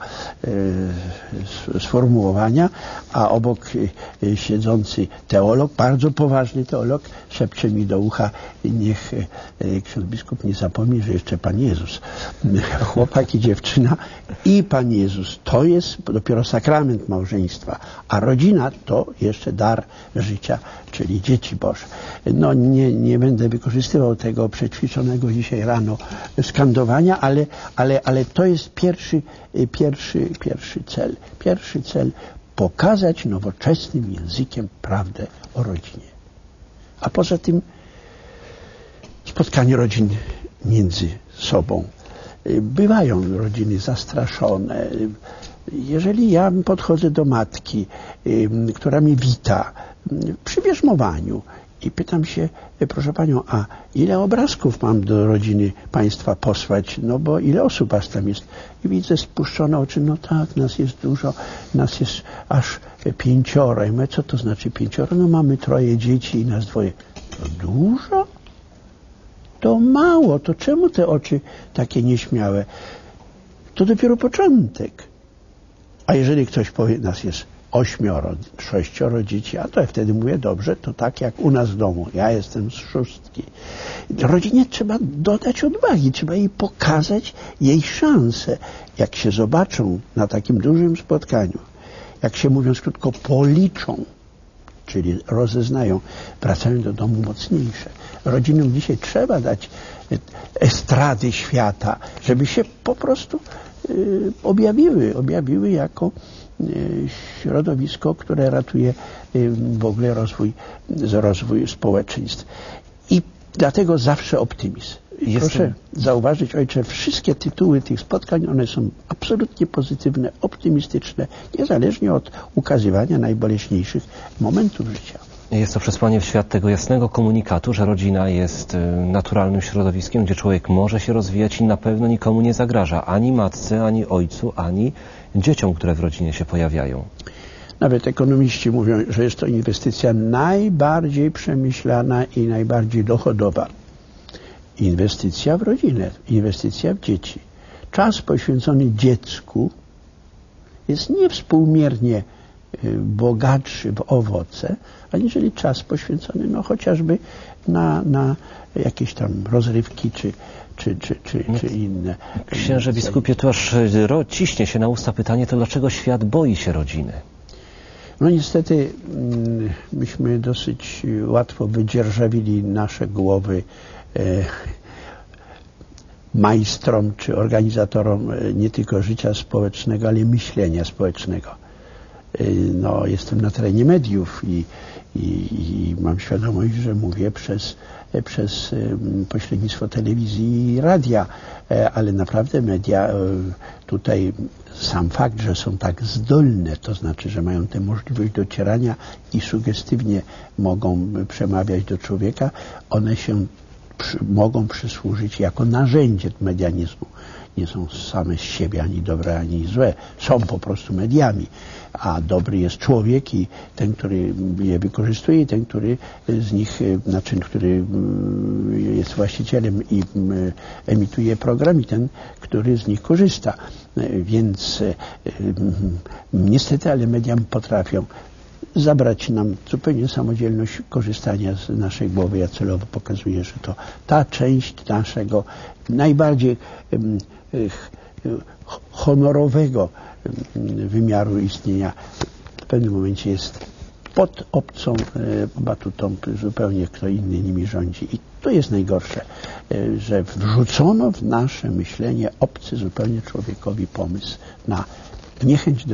sformułowania, a obok siedzący teolog, bardzo poważny teolog, szepcze mi do ucha: niech ksiądz biskup nie zapomni, że jeszcze Pan Jezus. Chłopak i dziewczyna i Pan Jezus. To jest dopiero sakrament małżeństwa. A rodzina to jeszcze dar życia, czyli dzieci Boże. No nie, nie będę wykorzystywał tego przećwiczonego dzisiaj rano skandowania, ale, ale, ale to jest pierwszy, pierwszy, pierwszy cel. Pierwszy cel pokazać nowoczesnym językiem prawdę o rodzinie. A poza tym spotkanie rodzin między sobą. Bywają rodziny zastraszone. Jeżeli ja podchodzę do matki, która mnie wita przy bierzmowaniu i pytam się: proszę panią, a ile obrazków mam do rodziny państwa posłać? No bo ile osób aż tam jest? I widzę spuszczone oczy: no tak, nas jest dużo, nas jest aż pięcioro. I mówię: co to znaczy pięcioro? No mamy troje dzieci i nas dwoje. To dużo? To mało. To czemu te oczy takie nieśmiałe? To dopiero początek. A jeżeli ktoś powie: nas jest ośmioro, sześcioro dzieci, a to ja wtedy mówię: dobrze, to tak jak u nas w domu. Ja jestem z szóstki. Rodzinie trzeba dodać odwagi, trzeba jej pokazać jej szanse. Jak się zobaczą na takim dużym spotkaniu, jak się, mówiąc krótko, policzą, czyli rozeznają, wracają do domu mocniejsze. Rodzinom dzisiaj trzeba dać estrady świata, żeby się po prostu y, objawiły, objawiły jako y, środowisko, które ratuje y, w ogóle rozwój, rozwój społeczeństw. I dlatego zawsze optymizm. Jestem... Proszę zauważyć, ojcze, wszystkie tytuły tych spotkań, one są absolutnie pozytywne, optymistyczne, niezależnie od ukazywania najboleśniejszych momentów życia. Jest to przesłanie w świat tego jasnego komunikatu, że rodzina jest naturalnym środowiskiem, gdzie człowiek może się rozwijać i na pewno nikomu nie zagraża. Ani matce, ani ojcu, ani dzieciom, które w rodzinie się pojawiają. Nawet ekonomiści mówią, że jest to inwestycja najbardziej przemyślana i najbardziej dochodowa. Inwestycja w rodzinę, inwestycja w dzieci. Czas poświęcony dziecku jest niewspółmiernie bogatszy w owoce, aniżeli czas poświęcony no chociażby na, na jakieś tam rozrywki czy, czy, czy, czy, czy inne. Księże biskupie, tu aż ciśnie się na usta pytanie: to dlaczego świat boi się rodziny? No niestety myśmy dosyć łatwo wydzierżawili nasze głowy e, majstrom czy organizatorom nie tylko życia społecznego, ale myślenia społecznego. No, jestem na terenie mediów i, i, i mam świadomość, że mówię przez, przez pośrednictwo telewizji i radia, ale naprawdę media tutaj, sam fakt, że są tak zdolne, to znaczy, że mają tę możliwość docierania i sugestywnie mogą przemawiać do człowieka, one się przy, mogą przysłużyć jako narzędzie medianizmu. Nie są same z siebie ani dobre, ani złe. Są po prostu mediami. A dobry jest człowiek i ten, który je wykorzystuje, i ten, który z nich, znaczy, który jest właścicielem i emituje program, i ten, który z nich korzysta. Więc niestety, ale media potrafią zabrać nam zupełnie samodzielność korzystania z naszej głowy. Ja celowo pokazuję, że to ta część naszego najbardziej honorowego wymiaru istnienia w pewnym momencie jest pod obcą batutą, zupełnie kto inny nimi rządzi. I to jest najgorsze, że wrzucono w nasze myślenie obcy zupełnie człowiekowi pomysł na niechęć do rodziny.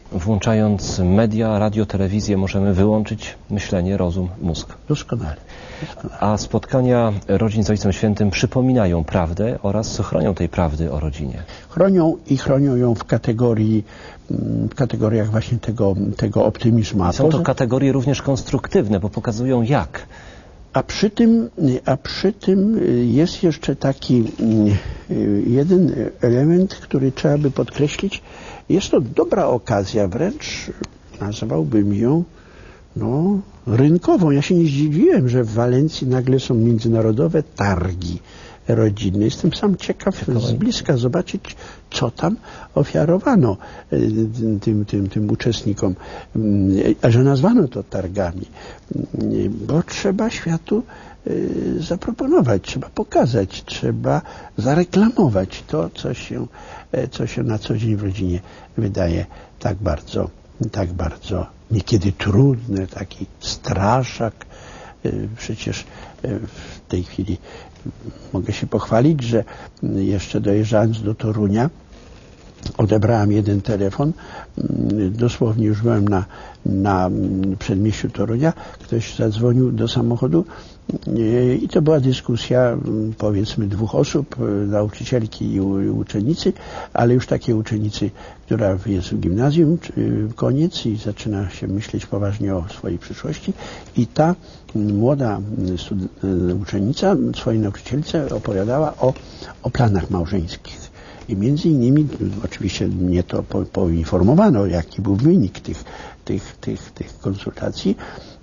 Włączając media, radio, telewizję możemy wyłączyć myślenie, rozum, mózg. Doskonale. Doskonale. A spotkania rodzin z Ojcem Świętym przypominają prawdę oraz chronią tej prawdy o rodzinie. Chronią i chronią ją w kategorii, w kategoriach właśnie tego, tego optymizmu. A Są to poza... kategorie również konstruktywne, bo pokazują jak. A przy tym, a przy tym jest jeszcze taki jeden element, który trzeba by podkreślić. Jest to dobra okazja, wręcz nazwałbym ją no, rynkową. Ja się nie zdziwiłem, że w Walencji nagle są międzynarodowe targi rodzinne. Jestem sam ciekaw z bliska zobaczyć, co tam ofiarowano tym, tym, tym uczestnikom. A że nazwano to targami, bo trzeba światu zaproponować, trzeba pokazać, trzeba zareklamować to, co się, co się na co dzień w rodzinie wydaje tak bardzo, tak bardzo niekiedy trudne, taki straszak. Przecież w tej chwili mogę się pochwalić, że jeszcze dojeżdżając do Torunia odebrałem jeden telefon, dosłownie już byłem na, na przedmieściu Torunia, ktoś zadzwonił do samochodu i to była dyskusja powiedzmy dwóch osób, nauczycielki i uczennicy, ale już takiej uczennicy, która jest w gimnazjum, koniec i zaczyna się myśleć poważnie o swojej przyszłości i ta młoda uczennica swojej nauczycielce opowiadała o, o planach małżeńskich. I między innymi, oczywiście mnie to po, poinformowano, jaki był wynik tych, tych, tych, tych konsultacji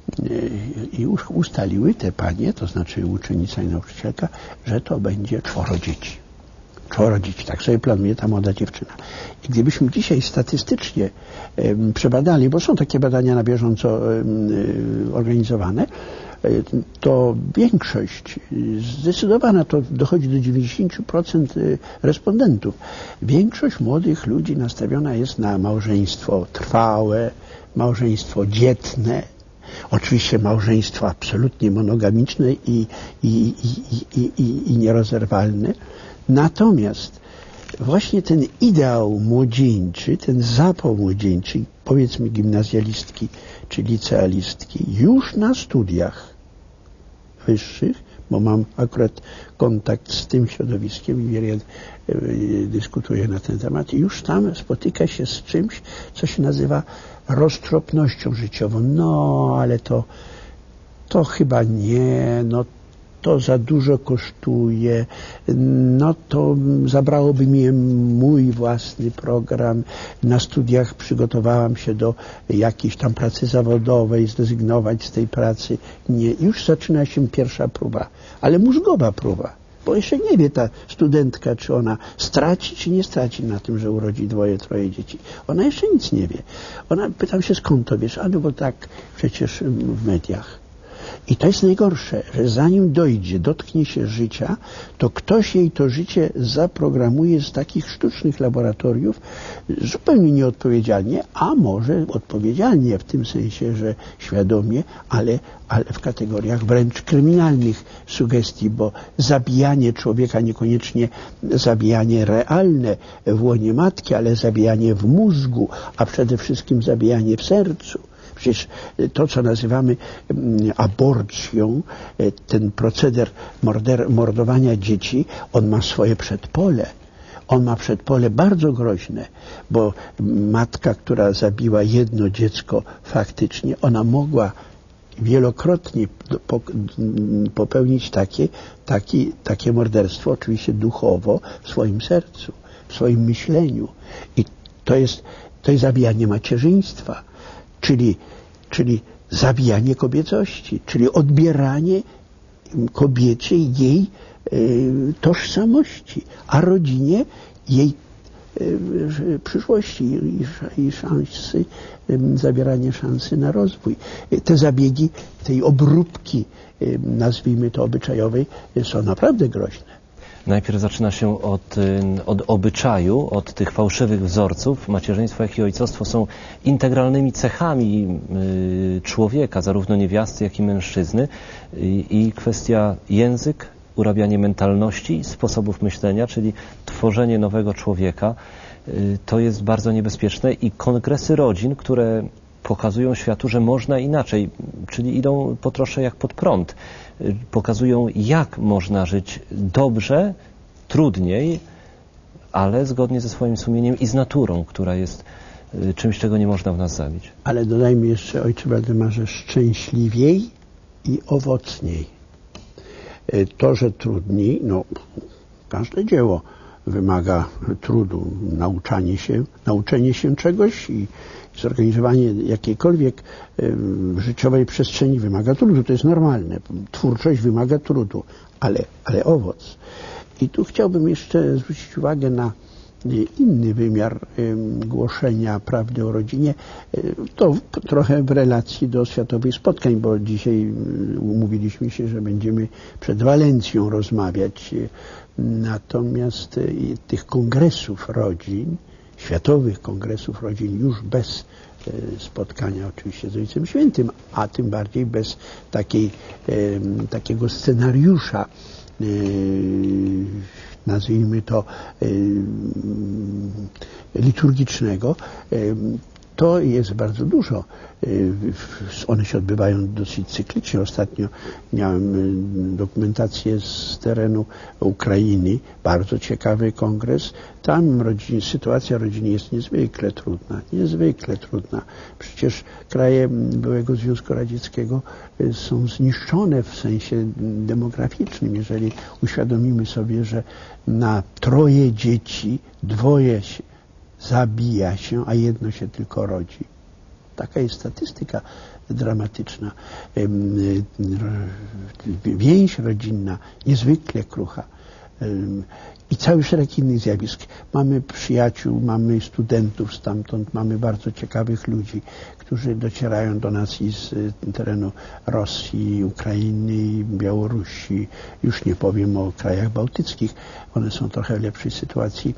i już ustaliły te panie, to znaczy uczennica i nauczycielka, że to będzie czworo dzieci. Czworo dzieci, tak sobie planuje ta młoda dziewczyna. I gdybyśmy dzisiaj statystycznie um, przebadali, bo są takie badania na bieżąco um, organizowane, to większość, zdecydowana, to dochodzi do dziewięćdziesiąt procent respondentów. Większość młodych ludzi nastawiona jest na małżeństwo trwałe, małżeństwo dzietne, oczywiście małżeństwo absolutnie monogamiczne i, i, i, i, i, i nierozerwalne. Natomiast właśnie ten ideał młodzieńczy, ten zapał młodzieńczy, powiedzmy gimnazjalistki czy licealistki, już na studiach wyższych, bo mam akurat kontakt z tym środowiskiem i wiele dyskutuję na ten temat, i już tam spotyka się z czymś, co się nazywa roztropnością życiową. No, ale to, to chyba nie, no to za dużo kosztuje, no to zabrałoby mi mój własny program, na studiach przygotowałam się do jakiejś tam pracy zawodowej, zrezygnować z tej pracy. Nie, już zaczyna się pierwsza próba, ale mózgowa próba, bo jeszcze nie wie ta studentka, czy ona straci, czy nie straci na tym, że urodzi dwoje, troje dzieci. Ona jeszcze nic nie wie. Ona, pytam się, skąd to wiesz? A no bo tak przecież w mediach. I to jest najgorsze, że zanim dojdzie, dotknie się życia, to ktoś jej to życie zaprogramuje z takich sztucznych laboratoriów zupełnie nieodpowiedzialnie, a może odpowiedzialnie w tym sensie, że świadomie, ale, ale w kategoriach wręcz kryminalnych sugestii, bo zabijanie człowieka, niekoniecznie zabijanie realne w łonie matki, ale zabijanie w mózgu, a przede wszystkim zabijanie w sercu. Przecież to, co nazywamy aborcją, ten proceder morder, mordowania dzieci, on ma swoje przedpole. On ma przedpole bardzo groźne, bo matka, która zabiła jedno dziecko faktycznie, ona mogła wielokrotnie popełnić takie, takie, takie morderstwo, oczywiście duchowo, w swoim sercu, w swoim myśleniu. I to jest, to jest zabijanie macierzyństwa. Czyli, czyli zabijanie kobiecości, czyli odbieranie kobiecie jej y, tożsamości, a rodzinie jej y, przyszłości i, i szansy, y, zabieranie szansy na rozwój. Te zabiegi tej obróbki, y, nazwijmy to obyczajowej, są naprawdę groźne. Najpierw zaczyna się od, od obyczaju, od tych fałszywych wzorców. Macierzyństwo, jak i ojcostwo są integralnymi cechami y, człowieka, zarówno niewiasty, jak i mężczyzny. I, i kwestia język, urabianie mentalności, sposobów myślenia, czyli tworzenie nowego człowieka. to jest bardzo niebezpieczne i kongresy rodzin, które pokazują światu, że można inaczej, czyli idą po trosze jak pod prąd, pokazują, jak można żyć dobrze, trudniej, ale zgodnie ze swoim sumieniem i z naturą, która jest czymś, czego nie można w nas zabić. Ale dodajmy jeszcze, ojcze Waldemarze, szczęśliwiej i owocniej. To, że trudniej, no każde dzieło wymaga trudu, nauczanie się, nauczenie się czegoś i zorganizowanie jakiejkolwiek y, życiowej przestrzeni wymaga trudu, to jest normalne. Twórczość wymaga trudu, ale, ale owoc. I tu chciałbym jeszcze zwrócić uwagę na inny wymiar y, głoszenia prawdy o rodzinie. Y, to w, trochę w relacji do światowych spotkań, bo dzisiaj y, umówiliśmy się, że będziemy przed Walencją rozmawiać. Y, natomiast y, tych kongresów rodzin, światowych kongresów rodzin już bez y, spotkania oczywiście z Ojcem Świętym, a tym bardziej bez takiej, y, takiego scenariusza, y, nazwijmy to y, liturgicznego, y, to jest bardzo dużo. Y, one się odbywają dosyć cyklicznie. Ostatnio miałem y, dokumentację z terenu Ukrainy, bardzo ciekawy kongres. Tam rodzin, sytuacja rodziny jest niezwykle trudna, niezwykle trudna. Przecież kraje byłego Związku Radzieckiego y, są zniszczone w sensie demograficznym. Jeżeli uświadomimy sobie, że na troje dzieci dwoje się zabija się, a jedno się tylko rodzi. Taka jest statystyka dramatyczna. Więź rodzinna niezwykle krucha. I cały szereg innych zjawisk. Mamy przyjaciół, mamy studentów stamtąd, mamy bardzo ciekawych ludzi, którzy docierają do nas i z terenu Rosji, Ukrainy, Białorusi. Już nie powiem o krajach bałtyckich. One są trochę w lepszej sytuacji.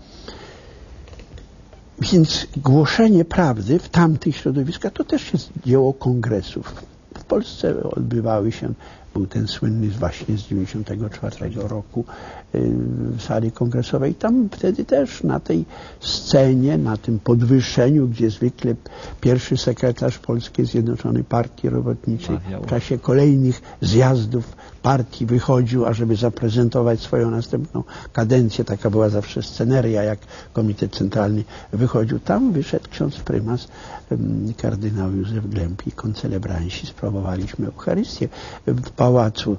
Więc głoszenie prawdy w tamtych środowiskach to też jest dzieło kongresów. W Polsce odbywały się, był ten słynny właśnie z dziewięćdziesiątego czwartego roku w sali kongresowej. Tam wtedy też na tej scenie, na tym podwyższeniu, gdzie zwykle pierwszy sekretarz Polskiej Zjednoczonej Partii Robotniczej w czasie kolejnych zjazdów partii wychodził, ażeby zaprezentować swoją następną kadencję. Taka była zawsze sceneria, jak Komitet Centralny wychodził. Tam wyszedł ksiądz prymas, kardynał Józef Glęb i koncelebranci. Sprawowaliśmy Eucharystię w Pałacu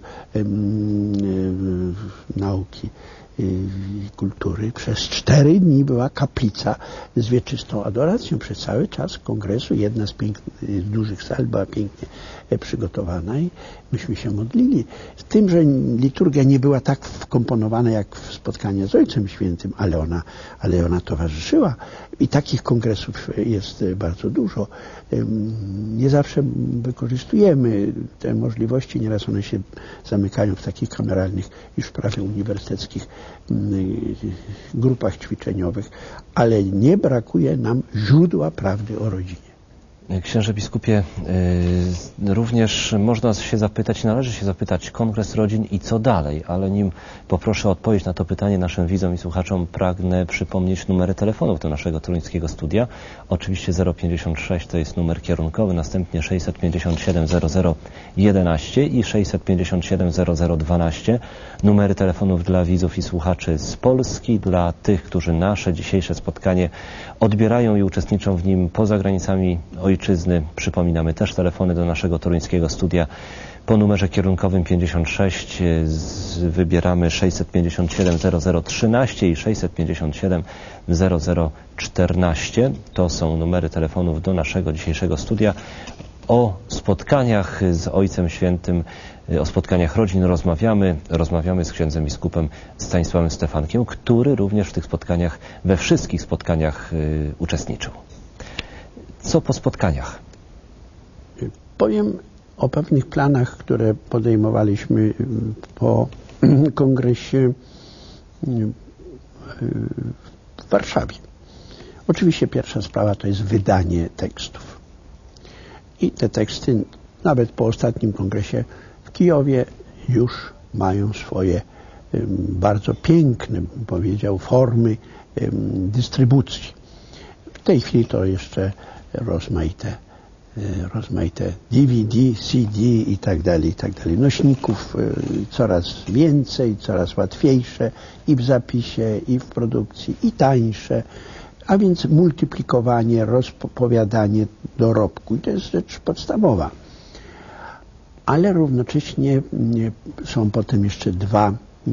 Nauki i Kultury. Przez cztery dni była kaplica z wieczystą adoracją. Przez cały czas kongresu jedna z, pięknych, z dużych sal była pięknie przygotowana i myśmy się modlili. Z tym, że liturgia nie była tak wkomponowana jak w spotkania z Ojcem Świętym, ale ona, ale ona towarzyszyła. I takich kongresów jest bardzo dużo. Nie zawsze wykorzystujemy te możliwości, nieraz one się zamykają w takich kameralnych, już prawie uniwersyteckich grupach ćwiczeniowych, ale nie brakuje nam źródła prawdy o rodzinie. Księże biskupie, y, również można się zapytać, należy się zapytać Kongres Rodzin i co dalej, ale nim poproszę o odpowiedź na to pytanie naszym widzom i słuchaczom, pragnę przypomnieć numery telefonów do naszego toruńskiego studia. Oczywiście zero pięćdziesiąt sześć to jest numer kierunkowy, następnie sześćset pięćdziesiąt siedem zero zero jedenaście i sześćset pięćdziesiąt siedem zero zero dwanaście. Numery telefonów dla widzów i słuchaczy z Polski, dla tych, którzy nasze dzisiejsze spotkanie odbierają i uczestniczą w nim poza granicami ojczyzny. Przypominamy też telefony do naszego toruńskiego studia po numerze kierunkowym pięćdziesiąt sześć. Wybieramy sześćset pięćdziesiąt siedem zero zero trzynaście i sześćset pięćdziesiąt siedem zero zero czternaście. To są numery telefonów do naszego dzisiejszego studia. O spotkaniach z Ojcem Świętym, o spotkaniach rodzin rozmawiamy. Rozmawiamy z księdzem biskupem Stanisławem Stefankiem, który również w tych spotkaniach, we wszystkich spotkaniach y, uczestniczył. Co po spotkaniach? Powiem o pewnych planach, które podejmowaliśmy po kongresie w Warszawie. Oczywiście pierwsza sprawa to jest wydanie tekstów. I te teksty, nawet po ostatnim kongresie w Kijowie, już mają swoje bardzo piękne, bym powiedział, formy dystrybucji. tej chwili to jeszcze rozmaite, rozmaite D V D, C D i tak dalej, i tak dalej. Nośników coraz więcej, coraz łatwiejsze i w zapisie, i w produkcji, i tańsze. A więc multiplikowanie, rozpowiadanie dorobku. I to jest rzecz podstawowa. Ale równocześnie są potem jeszcze dwa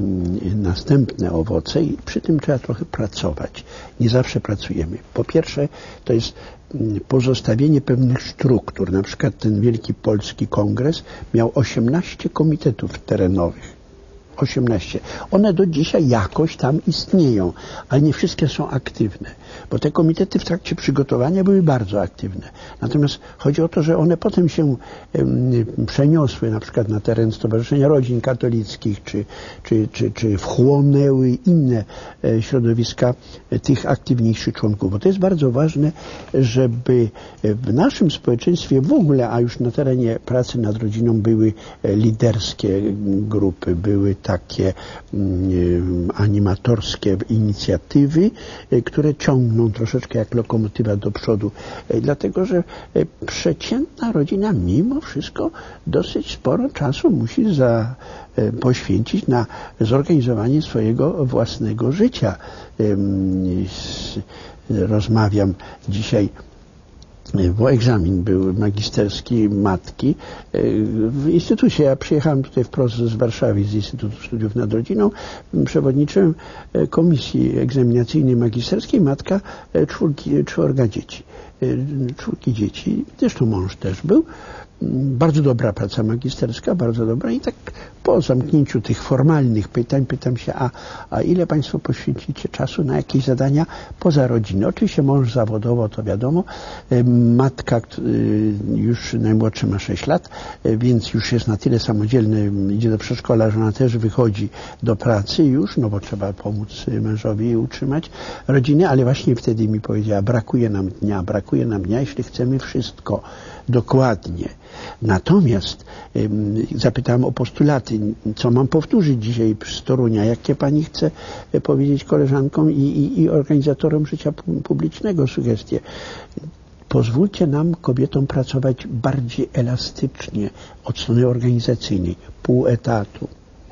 następne owoce i przy tym trzeba trochę pracować. Nie zawsze pracujemy. Po pierwsze, to jest pozostawienie pewnych struktur. Na przykład ten Wielki Polski Kongres miał osiemnaście komitetów terenowych. osiemnaście. One do dzisiaj jakoś tam istnieją, ale nie wszystkie są aktywne, bo te komitety w trakcie przygotowania były bardzo aktywne. Natomiast chodzi o to, że one potem się um, przeniosły na przykład na teren Stowarzyszenia Rodzin Katolickich, czy, czy, czy, czy wchłonęły inne e, środowiska e, tych aktywniejszych członków, bo to jest bardzo ważne, żeby w naszym społeczeństwie w ogóle, a już na terenie pracy nad rodziną były e, liderskie grupy, były takie um, animatorskie inicjatywy, e, które ciągną troszeczkę jak lokomotywa do przodu, e, dlatego że e, przeciętna rodzina mimo wszystko dosyć sporo czasu musi za, e, poświęcić na zorganizowanie swojego własnego życia. E, s, rozmawiam dzisiaj, bo egzamin był magisterski matki w instytucie. Ja przyjechałem tutaj wprost z Warszawy, z Instytutu Studiów nad Rodziną. Przewodniczyłem komisji egzaminacyjnej magisterskiej, matka czwórki, czworga dzieci. Czwórki dzieci, zresztą mąż też był. Bardzo dobra praca magisterska, bardzo dobra. I tak po zamknięciu tych formalnych pytań pytam się, a, a ile Państwo poświęcicie czasu na jakieś zadania poza rodziną? Oczywiście mąż zawodowo, to wiadomo. Matka już najmłodsza ma sześć lat, więc już jest na tyle samodzielny, idzie do przedszkola, że ona też wychodzi do pracy już, no bo trzeba pomóc mężowi utrzymać rodziny, ale właśnie wtedy mi powiedziała, brakuje nam dnia, brakuje nam dnia, jeśli chcemy wszystko dokładnie. Natomiast ym, zapytałem o postulaty, co mam powtórzyć dzisiaj z Torunia, jakie pani chce powiedzieć koleżankom i, i, i organizatorom życia publicznego sugestie. Pozwólcie nam, kobietom, pracować bardziej elastycznie od strony organizacyjnej, pół etatu.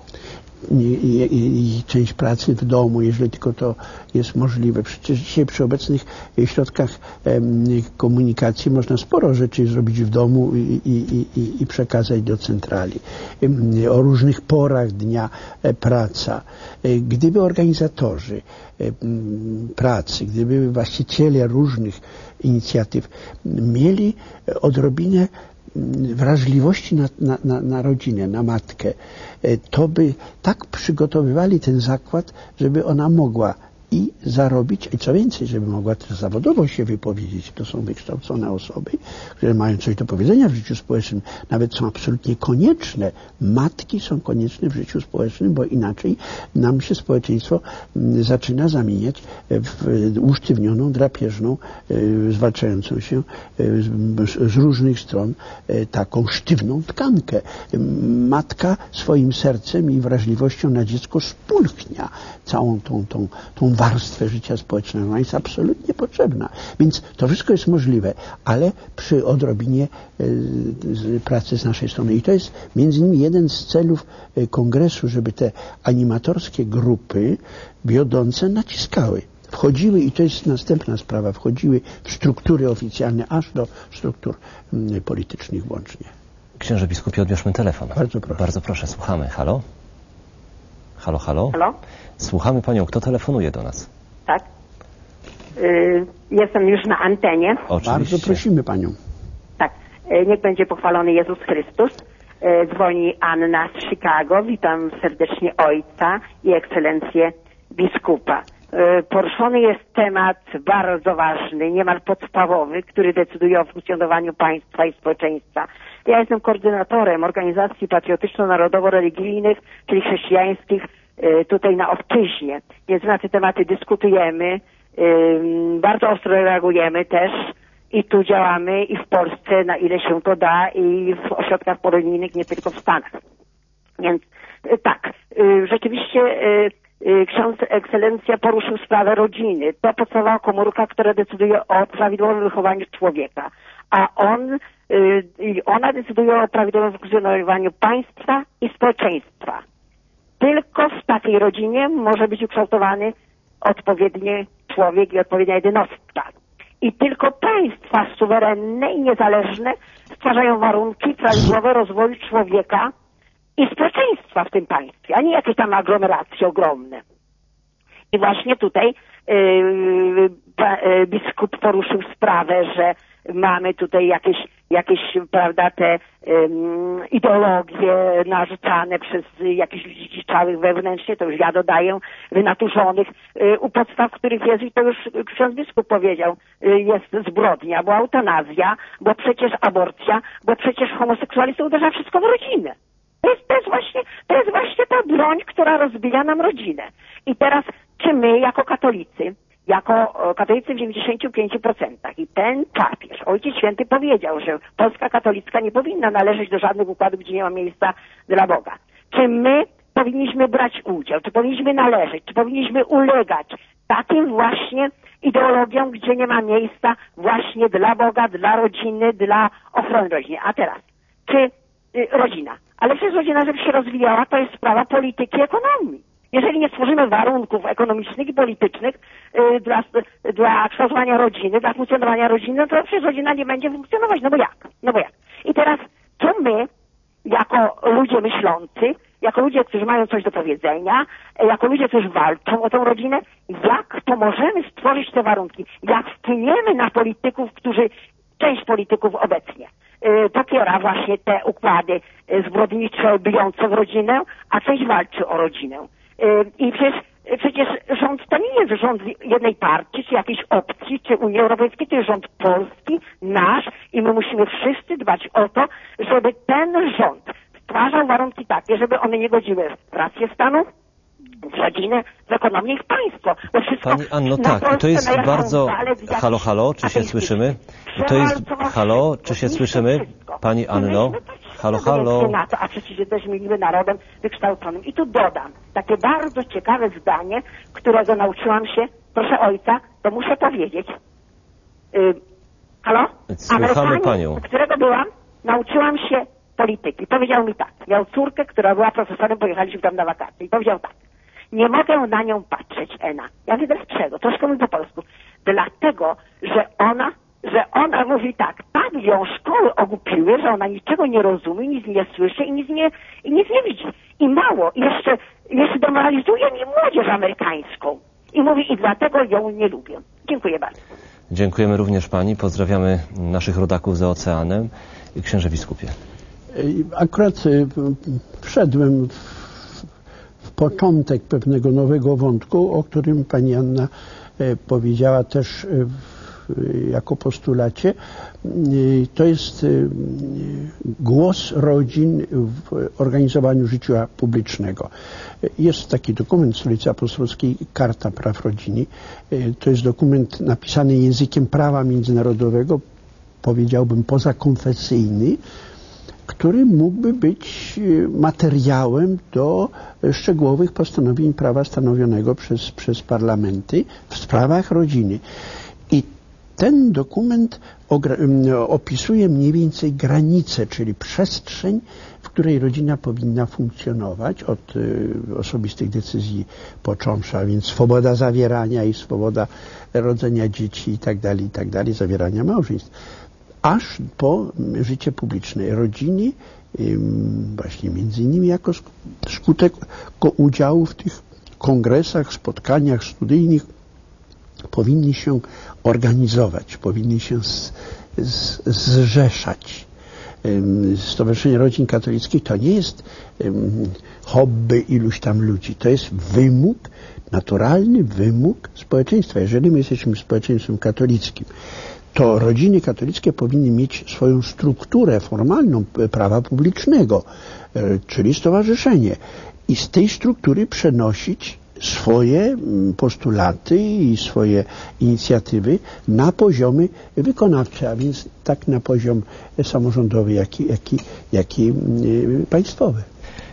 I, i, i część pracy w domu, jeżeli tylko to jest możliwe. Przecież dzisiaj przy obecnych środkach em, komunikacji można sporo rzeczy zrobić w domu i, i, i, i przekazać do centrali. Em, o różnych porach dnia e, praca. E, gdyby organizatorzy e, pracy, gdyby właściciele różnych inicjatyw mieli odrobinę wrażliwości na, na, na, na rodzinę, na matkę, to by tak przygotowywali ten zakład, żeby ona mogła i zarobić, i co więcej, żeby mogła też zawodowo się wypowiedzieć. To są wykształcone osoby, które mają coś do powiedzenia w życiu społecznym, nawet są absolutnie konieczne. Matki są konieczne w życiu społecznym, bo inaczej nam się społeczeństwo zaczyna zamieniać w usztywnioną, drapieżną, zwalczającą się z różnych stron taką sztywną tkankę. Matka swoim sercem i wrażliwością na dziecko spulchnia całą tą, tą, tą warstwę życia społecznego. Ona jest absolutnie potrzebna. Więc to wszystko jest możliwe, ale przy odrobinie y, pracy z naszej strony. I to jest między innymi jeden z celów y, kongresu, żeby te animatorskie grupy wiodące naciskały. Wchodziły, i to jest następna sprawa, wchodziły w struktury oficjalne, aż do struktur y, politycznych włącznie. Księże biskupie, odbierzmy telefon. Bardzo proszę. Bardzo proszę, słuchamy. Halo? Halo, halo? Halo? Słuchamy panią. Kto telefonuje do nas? Tak. Y, jestem już na antenie. Oczywiście. Bardzo prosimy panią. Tak. Y, niech będzie pochwalony Jezus Chrystus. Y, dzwoni Anna z Chicago. Witam serdecznie ojca i ekscelencję biskupa. Y, poruszony jest temat bardzo ważny, niemal podstawowy, który decyduje o funkcjonowaniu państwa i społeczeństwa. Ja jestem koordynatorem organizacji patriotyczno-narodowo-religijnych, czyli chrześcijańskich, tutaj na obczyźnie. Więc na te tematy dyskutujemy, bardzo ostro reagujemy też i tu działamy i w Polsce, na ile się to da, i w ośrodkach polonijnych, nie tylko w Stanach. Więc tak, rzeczywiście ksiądz ekscelencja poruszył sprawę rodziny. To podstawowa komórka, która decyduje o prawidłowym wychowaniu człowieka. A on, ona decyduje o prawidłowym funkcjonowaniu państwa i społeczeństwa. Tylko w takiej rodzinie może być ukształtowany odpowiedni człowiek i odpowiednia jednostka. I tylko państwa suwerenne i niezależne stwarzają warunki prawidłowego rozwoju człowieka i społeczeństwa w tym państwie, a nie jakieś tam aglomeracje ogromne. I właśnie tutaj yy, yy, biskup poruszył sprawę, że mamy tutaj jakieś, jakieś prawda, te um, ideologie narzucane przez jakichś ludzi dziczałych wewnętrznie, to już ja dodaję, wynaturzonych, y, u podstaw których jest, i to już ksiądz biskup powiedział, y, jest zbrodnia, bo eutanazja, bo przecież aborcja, bo przecież homoseksualizm uderza wszystko w rodzinę. To jest, to jest właśnie, to jest właśnie ta broń, która rozbija nam rodzinę. I teraz, czy my jako katolicy, jako katolicy w dziewięćdziesięciu pięciu procentach i ten papież, Ojciec Święty powiedział, że Polska katolicka nie powinna należeć do żadnych układów, gdzie nie ma miejsca dla Boga. Czy my powinniśmy brać udział, czy powinniśmy należeć, czy powinniśmy ulegać takim właśnie ideologiom, gdzie nie ma miejsca właśnie dla Boga, dla rodziny, dla ochrony rodziny. A teraz, czy y, rodzina? Ale przecież rodzina, żeby się rozwijała, to jest sprawa polityki i ekonomii. Jeżeli nie stworzymy warunków ekonomicznych i politycznych y, dla, dla kształtowania rodziny, dla funkcjonowania rodziny, no to przecież rodzina nie będzie funkcjonować. No bo jak? No bo jak? I teraz, co my, jako ludzie myślący, jako ludzie, którzy mają coś do powiedzenia, jako ludzie, którzy walczą o tę rodzinę, jak pomożemy stworzyć te warunki? Jak wpłyniemy na polityków, którzy, część polityków obecnie y, popiera właśnie te układy y, zbrodnicze, bijące w rodzinę, a część walczy o rodzinę. I przecież, przecież rząd to nie jest rząd jednej partii, czy jakiejś opcji, czy Unii Europejskiej, to jest rząd polski, nasz, i my musimy wszyscy dbać o to, żeby ten rząd stwarzał warunki takie, żeby one nie godziły w rację stanu, w rodzinę, w ekonomię i w państwo. Bo wszystko Pani Anno, tak, to jest bardzo... Halo, halo, czy się słyszymy? To jest... Halo, czy się słyszymy? Pani Anno? Halo, halo. Na to, a przecież jesteśmy niby narodem wykształconym. I tu dodam takie bardzo ciekawe zdanie, którego nauczyłam się, proszę ojca, to muszę powiedzieć. Yy, halo? Słuchamy panią. Z którego byłam, nauczyłam się polityki. Powiedział mi tak. Miał córkę, która była profesorem, pojechaliśmy tam na wakacje. I powiedział tak. Nie mogę na nią patrzeć, Ena. Ja wiem dlaczego, troszkę mówię po polsku. Dlatego, że ona że ona mówi tak, tak ją szkoły ogłupiły, że ona niczego nie rozumie, nic nie słyszy i nic nie, i nic nie widzi. I mało, jeszcze, jeszcze demoralizuje mi młodzież amerykańską. I mówi, i dlatego ją nie lubię. Dziękuję bardzo. Dziękujemy również pani, pozdrawiamy naszych rodaków za oceanem. Księże biskupie. Akurat wszedłem w, w początek pewnego nowego wątku, o którym pani Anna powiedziała też w jako postulacie, to jest głos rodzin w organizowaniu życia publicznego. Jest taki dokument Stolicy Apostolskiej, Karta Praw Rodziny. To jest dokument napisany językiem prawa międzynarodowego, powiedziałbym pozakonfesyjny, który mógłby być materiałem do szczegółowych postanowień prawa stanowionego przez, przez parlamenty w sprawach rodziny. I ten dokument opisuje mniej więcej granice, czyli przestrzeń, w której rodzina powinna funkcjonować od osobistych decyzji począwszy, a więc swoboda zawierania i swoboda rodzenia dzieci i tak dalej, i tak dalej, zawierania małżeństw, aż po życie publiczne. Rodziny właśnie między innymi jako skutek udziału w tych kongresach, spotkaniach studyjnych powinni się organizować, powinni się z, z, zrzeszać. Stowarzyszenie Rodzin Katolickich to nie jest um, hobby iluś tam ludzi, to jest wymóg, naturalny wymóg społeczeństwa. Jeżeli my jesteśmy społeczeństwem katolickim, to rodziny katolickie powinny mieć swoją strukturę formalną prawa publicznego, czyli stowarzyszenie, i z tej struktury przenosić swoje postulaty i swoje inicjatywy na poziomy wykonawcze, a więc tak na poziom samorządowy, jak i, jak i, jak i państwowy.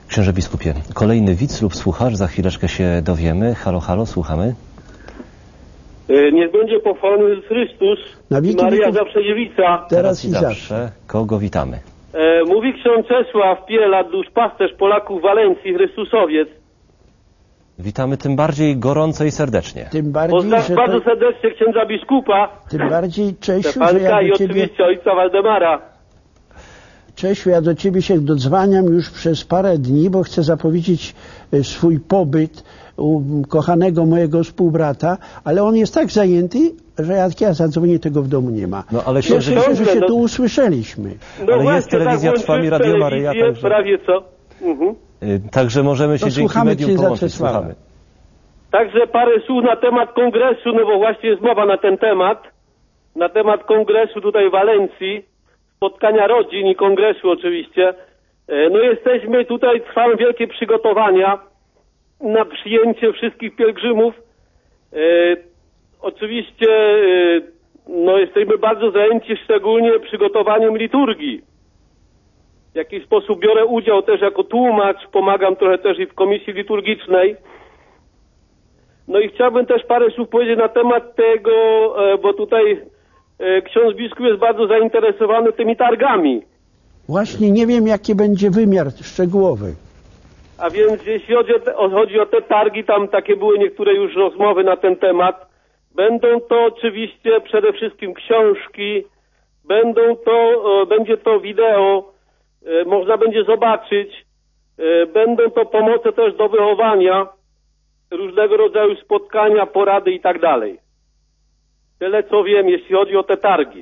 Księże biskupie, kolejny widz lub słuchacz, za chwileczkę się dowiemy. Halo, halo, słuchamy. Niech będzie pochwalony Jezus Chrystus i Maryja zawsze dziewica. Teraz i zawsze. Kogo witamy? E, mówi ksiądz Czesław Piela, duszpasterz Polaków w Walencji, Chrystusowiec. Witamy tym bardziej gorąco i serdecznie. Tym bardziej, Pozdrawiam że bardzo to, serdecznie księdza biskupa, tym bardziej, Czesiu, że Stefanka ja i do ciebie, oczywiście ojca Waldemara. Czesiu, ja do ciebie się dodzwaniam już przez parę dni, bo chcę zapowiedzieć e, swój pobyt u kochanego mojego współbrata, ale on jest tak zajęty, że jak ja zadzwonię, tego w domu nie ma. No ale Cieszę księże, się, że się no- tu usłyszeliśmy. No Ale właśnie, jest telewizja, tak, trwa mi włączyłem Radio Maryja, telewizję, także- prawie co. Mhm. y, także możemy się To dzięki słuchamy medium księdza połączyć. Czesława. Słuchamy. Także parę słów na temat kongresu, no bo właśnie jest mowa na ten temat. Na temat kongresu tutaj w Walencji, spotkania rodzin i kongresu oczywiście. E, No jesteśmy tutaj, trwają wielkie przygotowania na przyjęcie wszystkich pielgrzymów. E, oczywiście e, no jesteśmy bardzo zajęci szczególnie przygotowaniem liturgii. W jakiś sposób biorę udział też jako tłumacz, pomagam trochę też i w komisji liturgicznej. No i chciałbym też parę słów powiedzieć na temat tego, e, bo tutaj e, ksiądz biskup jest bardzo zainteresowany tymi targami. Właśnie nie wiem, jaki będzie wymiar szczegółowy. A więc jeśli chodzi o, te, o, chodzi o te targi, tam takie były niektóre już rozmowy na ten temat. Będą to oczywiście przede wszystkim książki, będą to, e, będzie to wideo, e, można będzie zobaczyć, e, będą to pomoce też do wychowania, różnego rodzaju spotkania, porady i tak dalej. Tyle co wiem, jeśli chodzi o te targi.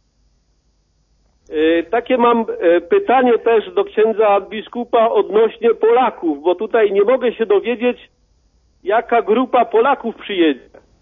E, takie mam e, pytanie też do księdza biskupa odnośnie Polaków, bo tutaj nie mogę się dowiedzieć, jaka grupa Polaków przyjedzie.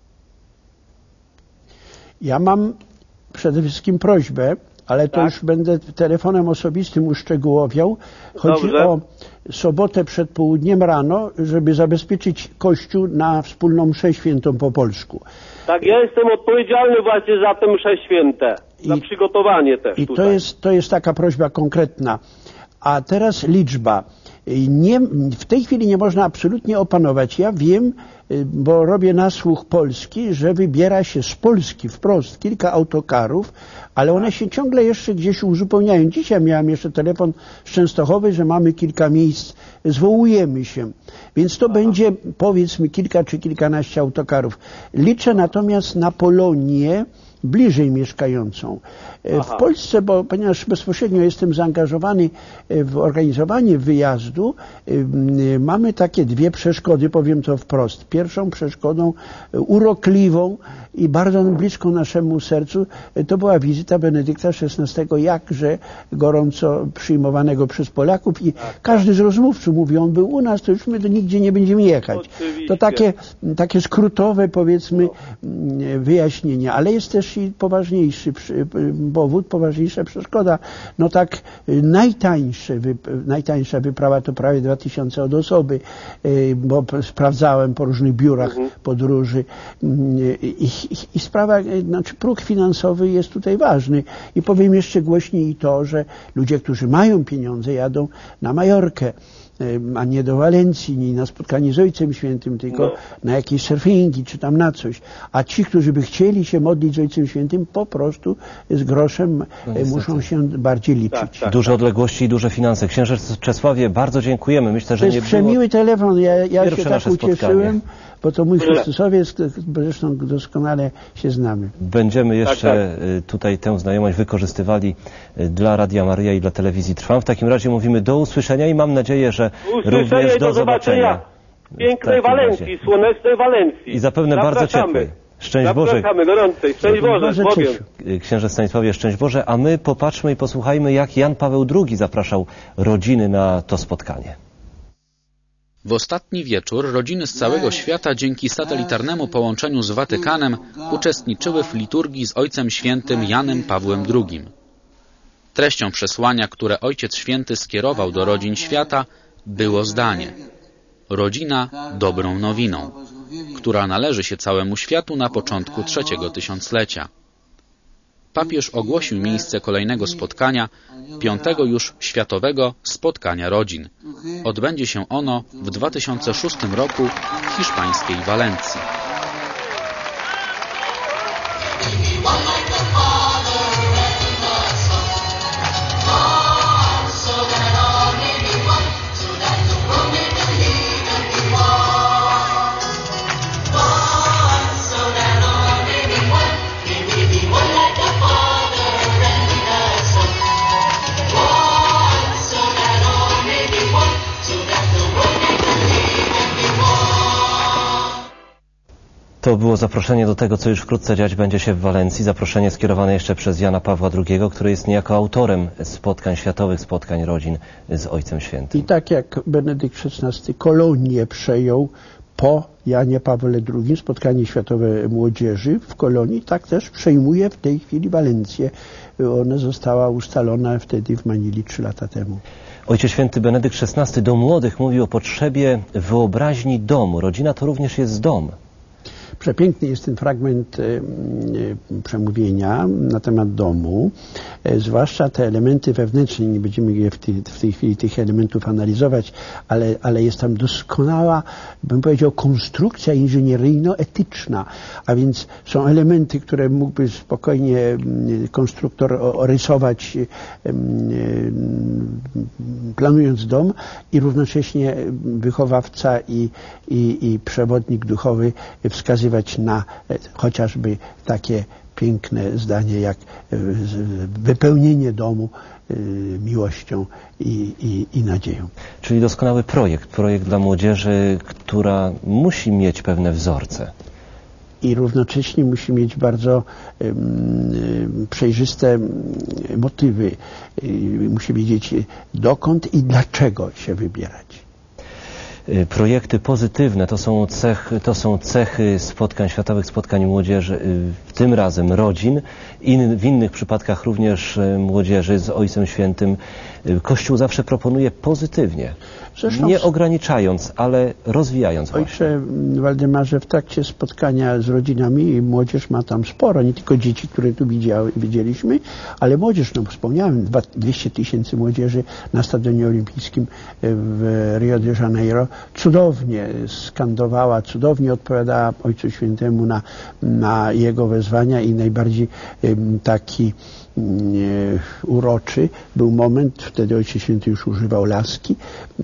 Ja mam przede wszystkim prośbę, ale to Tak. już będę telefonem osobistym uszczegółowiał. Chodzi Dobrze. o sobotę przed południem rano, żeby zabezpieczyć Kościół na wspólną mszę świętą po polsku. Tak, ja jestem odpowiedzialny właśnie za te msze święte, za I- przygotowanie też I to tutaj. jest, to jest taka prośba konkretna. A teraz liczba. Nie, w tej chwili nie można absolutnie opanować. Ja wiem, bo robię nasłuch polski, że wybiera się z Polski wprost kilka autokarów, ale one się ciągle jeszcze gdzieś uzupełniają. Dzisiaj miałem jeszcze telefon z Częstochowy, że mamy kilka miejsc, zwołujemy się. Więc to będzie powiedzmy kilka czy kilkanaście autokarów. Liczę natomiast na Polonię, bliżej mieszkającą. E, W Aha. Polsce, bo ponieważ bezpośrednio jestem zaangażowany e, w organizowanie wyjazdu, e, m, mamy takie dwie przeszkody, powiem to wprost. Pierwszą przeszkodą e, urokliwą i bardzo bliską naszemu sercu e, to była wizyta Benedykta szesnastego, jakże gorąco przyjmowanego przez Polaków i każdy z rozmówców mówi, on był u nas, to już my do nigdzie nie będziemy jechać. Oczywiście. To takie, takie skrótowe, powiedzmy, m, wyjaśnienia, ale jest też i poważniejszy przy- powód, poważniejsza przeszkoda. No tak y, najtańsze, wyp- najtańsza wyprawa to prawie dwa tysiące od osoby, y, bo p- sprawdzałem po różnych biurach podróży Mm, i, i, i sprawa, y, znaczy próg finansowy jest tutaj ważny. I powiem jeszcze głośniej to, że ludzie, którzy mają pieniądze, jadą na Majorkę, y, a nie do Walencji, nie na spotkanie z Ojcem Świętym, tylko No. na jakieś surfingi, czy tam na coś. A ci, którzy by chcieli się modlić z Ojcem Świętym, po prostu z groszem No e, niestety. muszą się bardziej liczyć. Tak, tak. Duże odległości i duże finanse. Księże Czesławie, bardzo dziękujemy. Myślę, To że jest nie było... przemiły telefon. Ja, ja się Pierwsze tak nasze ucieszyłem, bo to mój Tyle. Chrystusowiec, bo zresztą doskonale się znamy. Będziemy jeszcze tak. y, tutaj tę znajomość wykorzystywali y, dla Radia Maryja i dla telewizji Trwam. W takim razie mówimy do usłyszenia i mam nadzieję, że Usłyszenia również i do zobaczenia w pięknej W takim Walencji, razie. słonecznej Walencji. I zapewne bardzo Zapraszamy. ciepłej. Szczęść Boże. Zapraszamy gorącej. Szczęść Boże, Boże, Bogiem. Czesiu. Y, Księże Stanisławie, szczęść Boże, a my popatrzmy i posłuchajmy, jak Jan Paweł drugi zapraszał rodziny na to spotkanie. W ostatni wieczór rodziny z całego świata dzięki satelitarnemu połączeniu z Watykanem uczestniczyły w liturgii z Ojcem Świętym Janem Pawłem drugim. Treścią przesłania, które Ojciec Święty skierował do rodzin świata, było zdanie: rodzina dobrą nowiną, która należy się całemu światu na początku trzeciego tysiąclecia. papież ogłosił miejsce kolejnego spotkania, piątego już Światowego Spotkania Rodzin. Odbędzie się ono w dwa tysiące szóstym roku w hiszpańskiej Walencji. To było zaproszenie do tego, co już wkrótce dziać będzie się w Walencji. Zaproszenie skierowane jeszcze przez Jana Pawła drugiego, który jest niejako autorem spotkań, światowych spotkań rodzin z Ojcem Świętym. I tak jak Benedykt szesnasty Kolonię przejął po Janie Pawle drugim, spotkanie światowe młodzieży w Kolonii, tak też przejmuje w tej chwili Walencję. Ona została ustalona wtedy w Manili trzy lata temu. Ojciec Święty Benedykt szesnasty do młodych mówił o potrzebie wyobraźni domu. Rodzina to również jest dom. Przepiękny jest ten fragment przemówienia na temat domu, zwłaszcza te elementy wewnętrzne. Nie będziemy je w tej, w tej chwili tych elementów analizować, ale, ale jest tam doskonała, bym powiedział, konstrukcja inżynieryjno-etyczna, a więc są elementy, które mógłby spokojnie konstruktor rysować, planując dom, i równocześnie wychowawca i, i, i przewodnik duchowy wskazywać na chociażby takie piękne zdanie jak wypełnienie domu miłością i, i, i nadzieją. Czyli doskonały projekt, projekt dla młodzieży, która musi mieć pewne wzorce. I równocześnie musi mieć bardzo um, przejrzyste motywy. Musi wiedzieć, dokąd i dlaczego się wybierać. Projekty pozytywne to są, cech, to są cechy spotkań, światowych spotkań młodzieży, tym razem rodzin, in, w innych przypadkach również młodzieży z Ojcem Świętym. Kościół zawsze proponuje pozytywnie, Zresztą nie ograniczając, ale rozwijając właśnie. Ojcze Waldemarze, w trakcie spotkania z rodzinami, młodzież ma tam sporo, nie tylko dzieci, które tu widzieliśmy, ale młodzież, no wspomniałem, dwieście tysięcy młodzieży na Stadionie Olimpijskim w Rio de Janeiro cudownie skandowała, cudownie odpowiadała Ojcu Świętemu na, na jego wezwania i najbardziej taki uroczy był moment, wtedy Ojciec Święty już używał laski.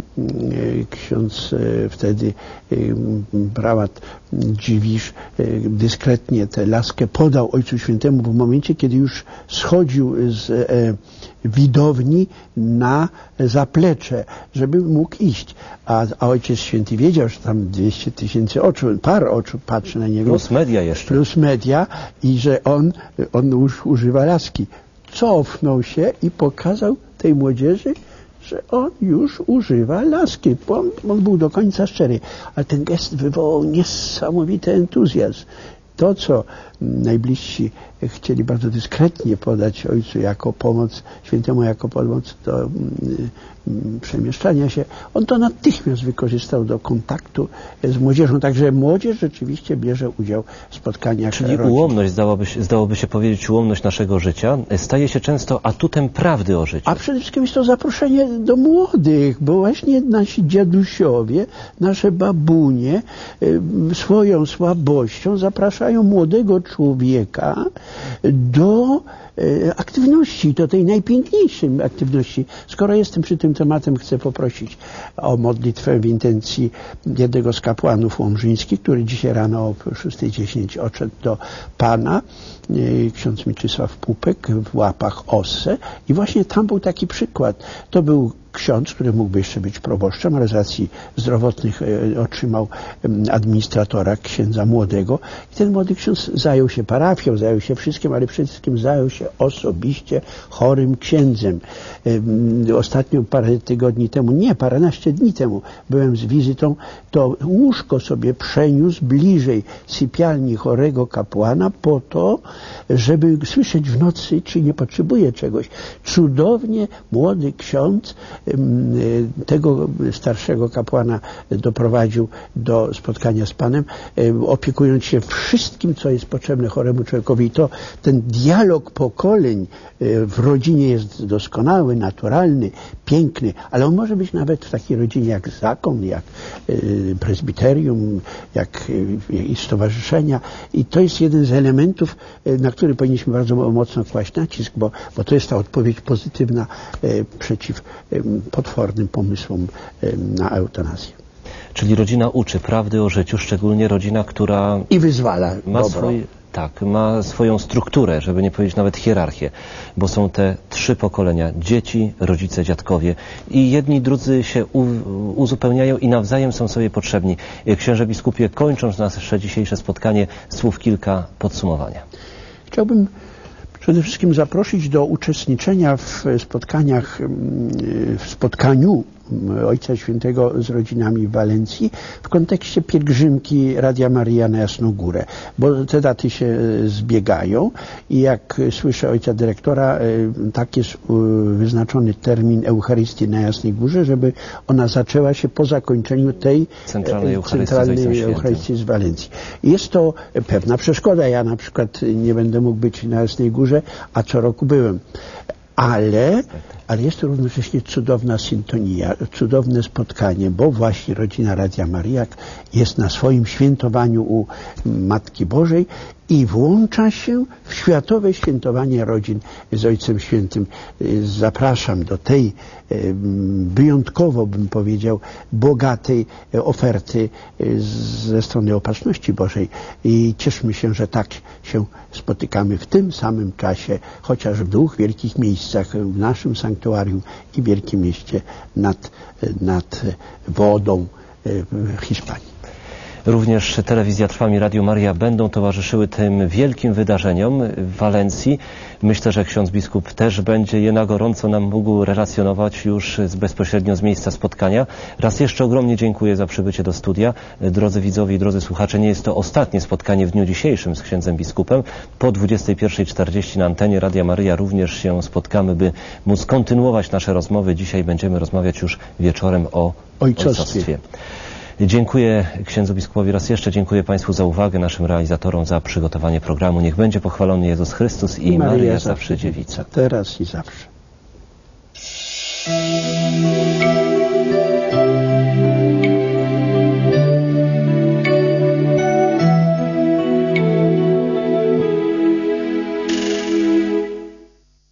Ksiądz wtedy, prałat Dziwisz, dyskretnie tę laskę podał Ojcu Świętemu w momencie, kiedy już schodził z widowni na zaplecze, żeby mógł iść. A, a Ojciec Święty wiedział, że tam dwieście tysięcy oczu, par oczu patrzy na niego. Plus media jeszcze. Plus media i że on, on już używa laski. Cofnął się i pokazał tej młodzieży, że on już używa laski. On, on był do końca szczery. Ale ten gest wywołał niesamowity entuzjazm. To, co najbliżsi chcieli bardzo dyskretnie podać Ojcu jako pomoc, Świętemu jako pomoc do mm, przemieszczania się, on to natychmiast wykorzystał do kontaktu z młodzieżą. Także młodzież rzeczywiście bierze udział w spotkaniach Czyli rodzin. ułomność, zdałoby się, zdałoby się powiedzieć, ułomność naszego życia staje się często atutem prawdy o życiu. A przede wszystkim jest to zaproszenie do młodych, bo właśnie nasi dziadusiowie, nasze babunie swoją słabością zapraszają młodego człowieka do aktywności, do tej najpiękniejszej aktywności. Skoro jestem przy tym tematem, chcę poprosić o modlitwę w intencji jednego z kapłanów łomżyńskich, który dzisiaj rano o szósta dziesięć odszedł do Pana, ksiądz Mieczysław Pupek w Łapach Osse, i właśnie tam był taki przykład. To był ksiądz, który mógłby jeszcze być proboszczem, ale z racji zdrowotnych otrzymał administratora, księdza młodego, i ten młody ksiądz zajął się parafią, zajął się wszystkim, ale przede wszystkim zajął się osobiście chorym księdzem. Ostatnio parę tygodni temu, nie, paręnaście dni temu byłem z wizytą, to łóżko sobie przeniósł bliżej sypialni chorego kapłana po to, żeby słyszeć w nocy, czy nie potrzebuje czegoś. Cudownie młody ksiądz tego starszego kapłana doprowadził do spotkania z Panem, opiekując się wszystkim, co jest potrzebne choremu człowiekowi. I to ten dialog po pokoleń w rodzinie jest doskonały, naturalny, piękny, ale on może być nawet w takiej rodzinie jak zakon, jak prezbiterium, jak i stowarzyszenia. I to jest jeden z elementów, na który powinniśmy bardzo mocno kłaść nacisk, bo, bo to jest ta odpowiedź pozytywna przeciw potwornym pomysłom na eutanazję. Czyli rodzina uczy prawdy o życiu, szczególnie rodzina, która i wyzwala ma dobro. swój, tak, ma swoją strukturę, żeby nie powiedzieć nawet hierarchię, bo są te trzy pokolenia: dzieci, rodzice, dziadkowie, i jedni drudzy się u, uzupełniają i nawzajem są sobie potrzebni. Księże biskupie, kończąc nasze dzisiejsze spotkanie, słów kilka podsumowania. Chciałbym przede wszystkim zaprosić do uczestniczenia w spotkaniach, w spotkaniu Ojca Świętego z rodzinami w Walencji w kontekście pielgrzymki Radia Maryja na Jasną Górę, bo te daty się zbiegają i jak słyszę ojca dyrektora, tak jest wyznaczony termin Eucharystii na Jasnej Górze, żeby ona zaczęła się po zakończeniu tej centralnej Eucharystii, centralnej z, Eucharystii z Walencji. Jest to pewna przeszkoda. Ja na przykład nie będę mógł być na Jasnej Górze, a co roku byłem. Ale, ale jest to równocześnie cudowna syntonia, cudowne spotkanie, bo właśnie rodzina Radia Maryja jest na swoim świętowaniu u Matki Bożej i włącza się w światowe świętowanie rodzin z Ojcem Świętym. Zapraszam do tej wyjątkowo, bym powiedział, bogatej oferty ze strony Opatrzności Bożej i cieszmy się, że tak się spotykamy w tym samym czasie, chociaż w dwóch wielkich miejscach, w naszym sanktuarium i wielkim mieście nad, nad wodą w Hiszpanii. Również Telewizja Trwam i Radio Maryja będą towarzyszyły tym wielkim wydarzeniom w Walencji. Myślę, że ksiądz biskup też będzie je na gorąco nam mógł relacjonować już z, bezpośrednio z miejsca spotkania. Raz jeszcze ogromnie dziękuję za przybycie do studia. Drodzy widzowie i drodzy słuchacze, nie jest to ostatnie spotkanie w dniu dzisiejszym z księdzem biskupem. Po dwudziestej pierwszej czterdzieści na antenie Radia Maryja również się spotkamy, by móc kontynuować nasze rozmowy. Dzisiaj będziemy rozmawiać już wieczorem o ojcostwie. ojcostwie. Dziękuję księdzu biskupowi raz jeszcze, dziękuję Państwu za uwagę, naszym realizatorom za przygotowanie programu. Niech będzie pochwalony Jezus Chrystus i, I Maryja, Maryja zawsze dziewica. Teraz i zawsze.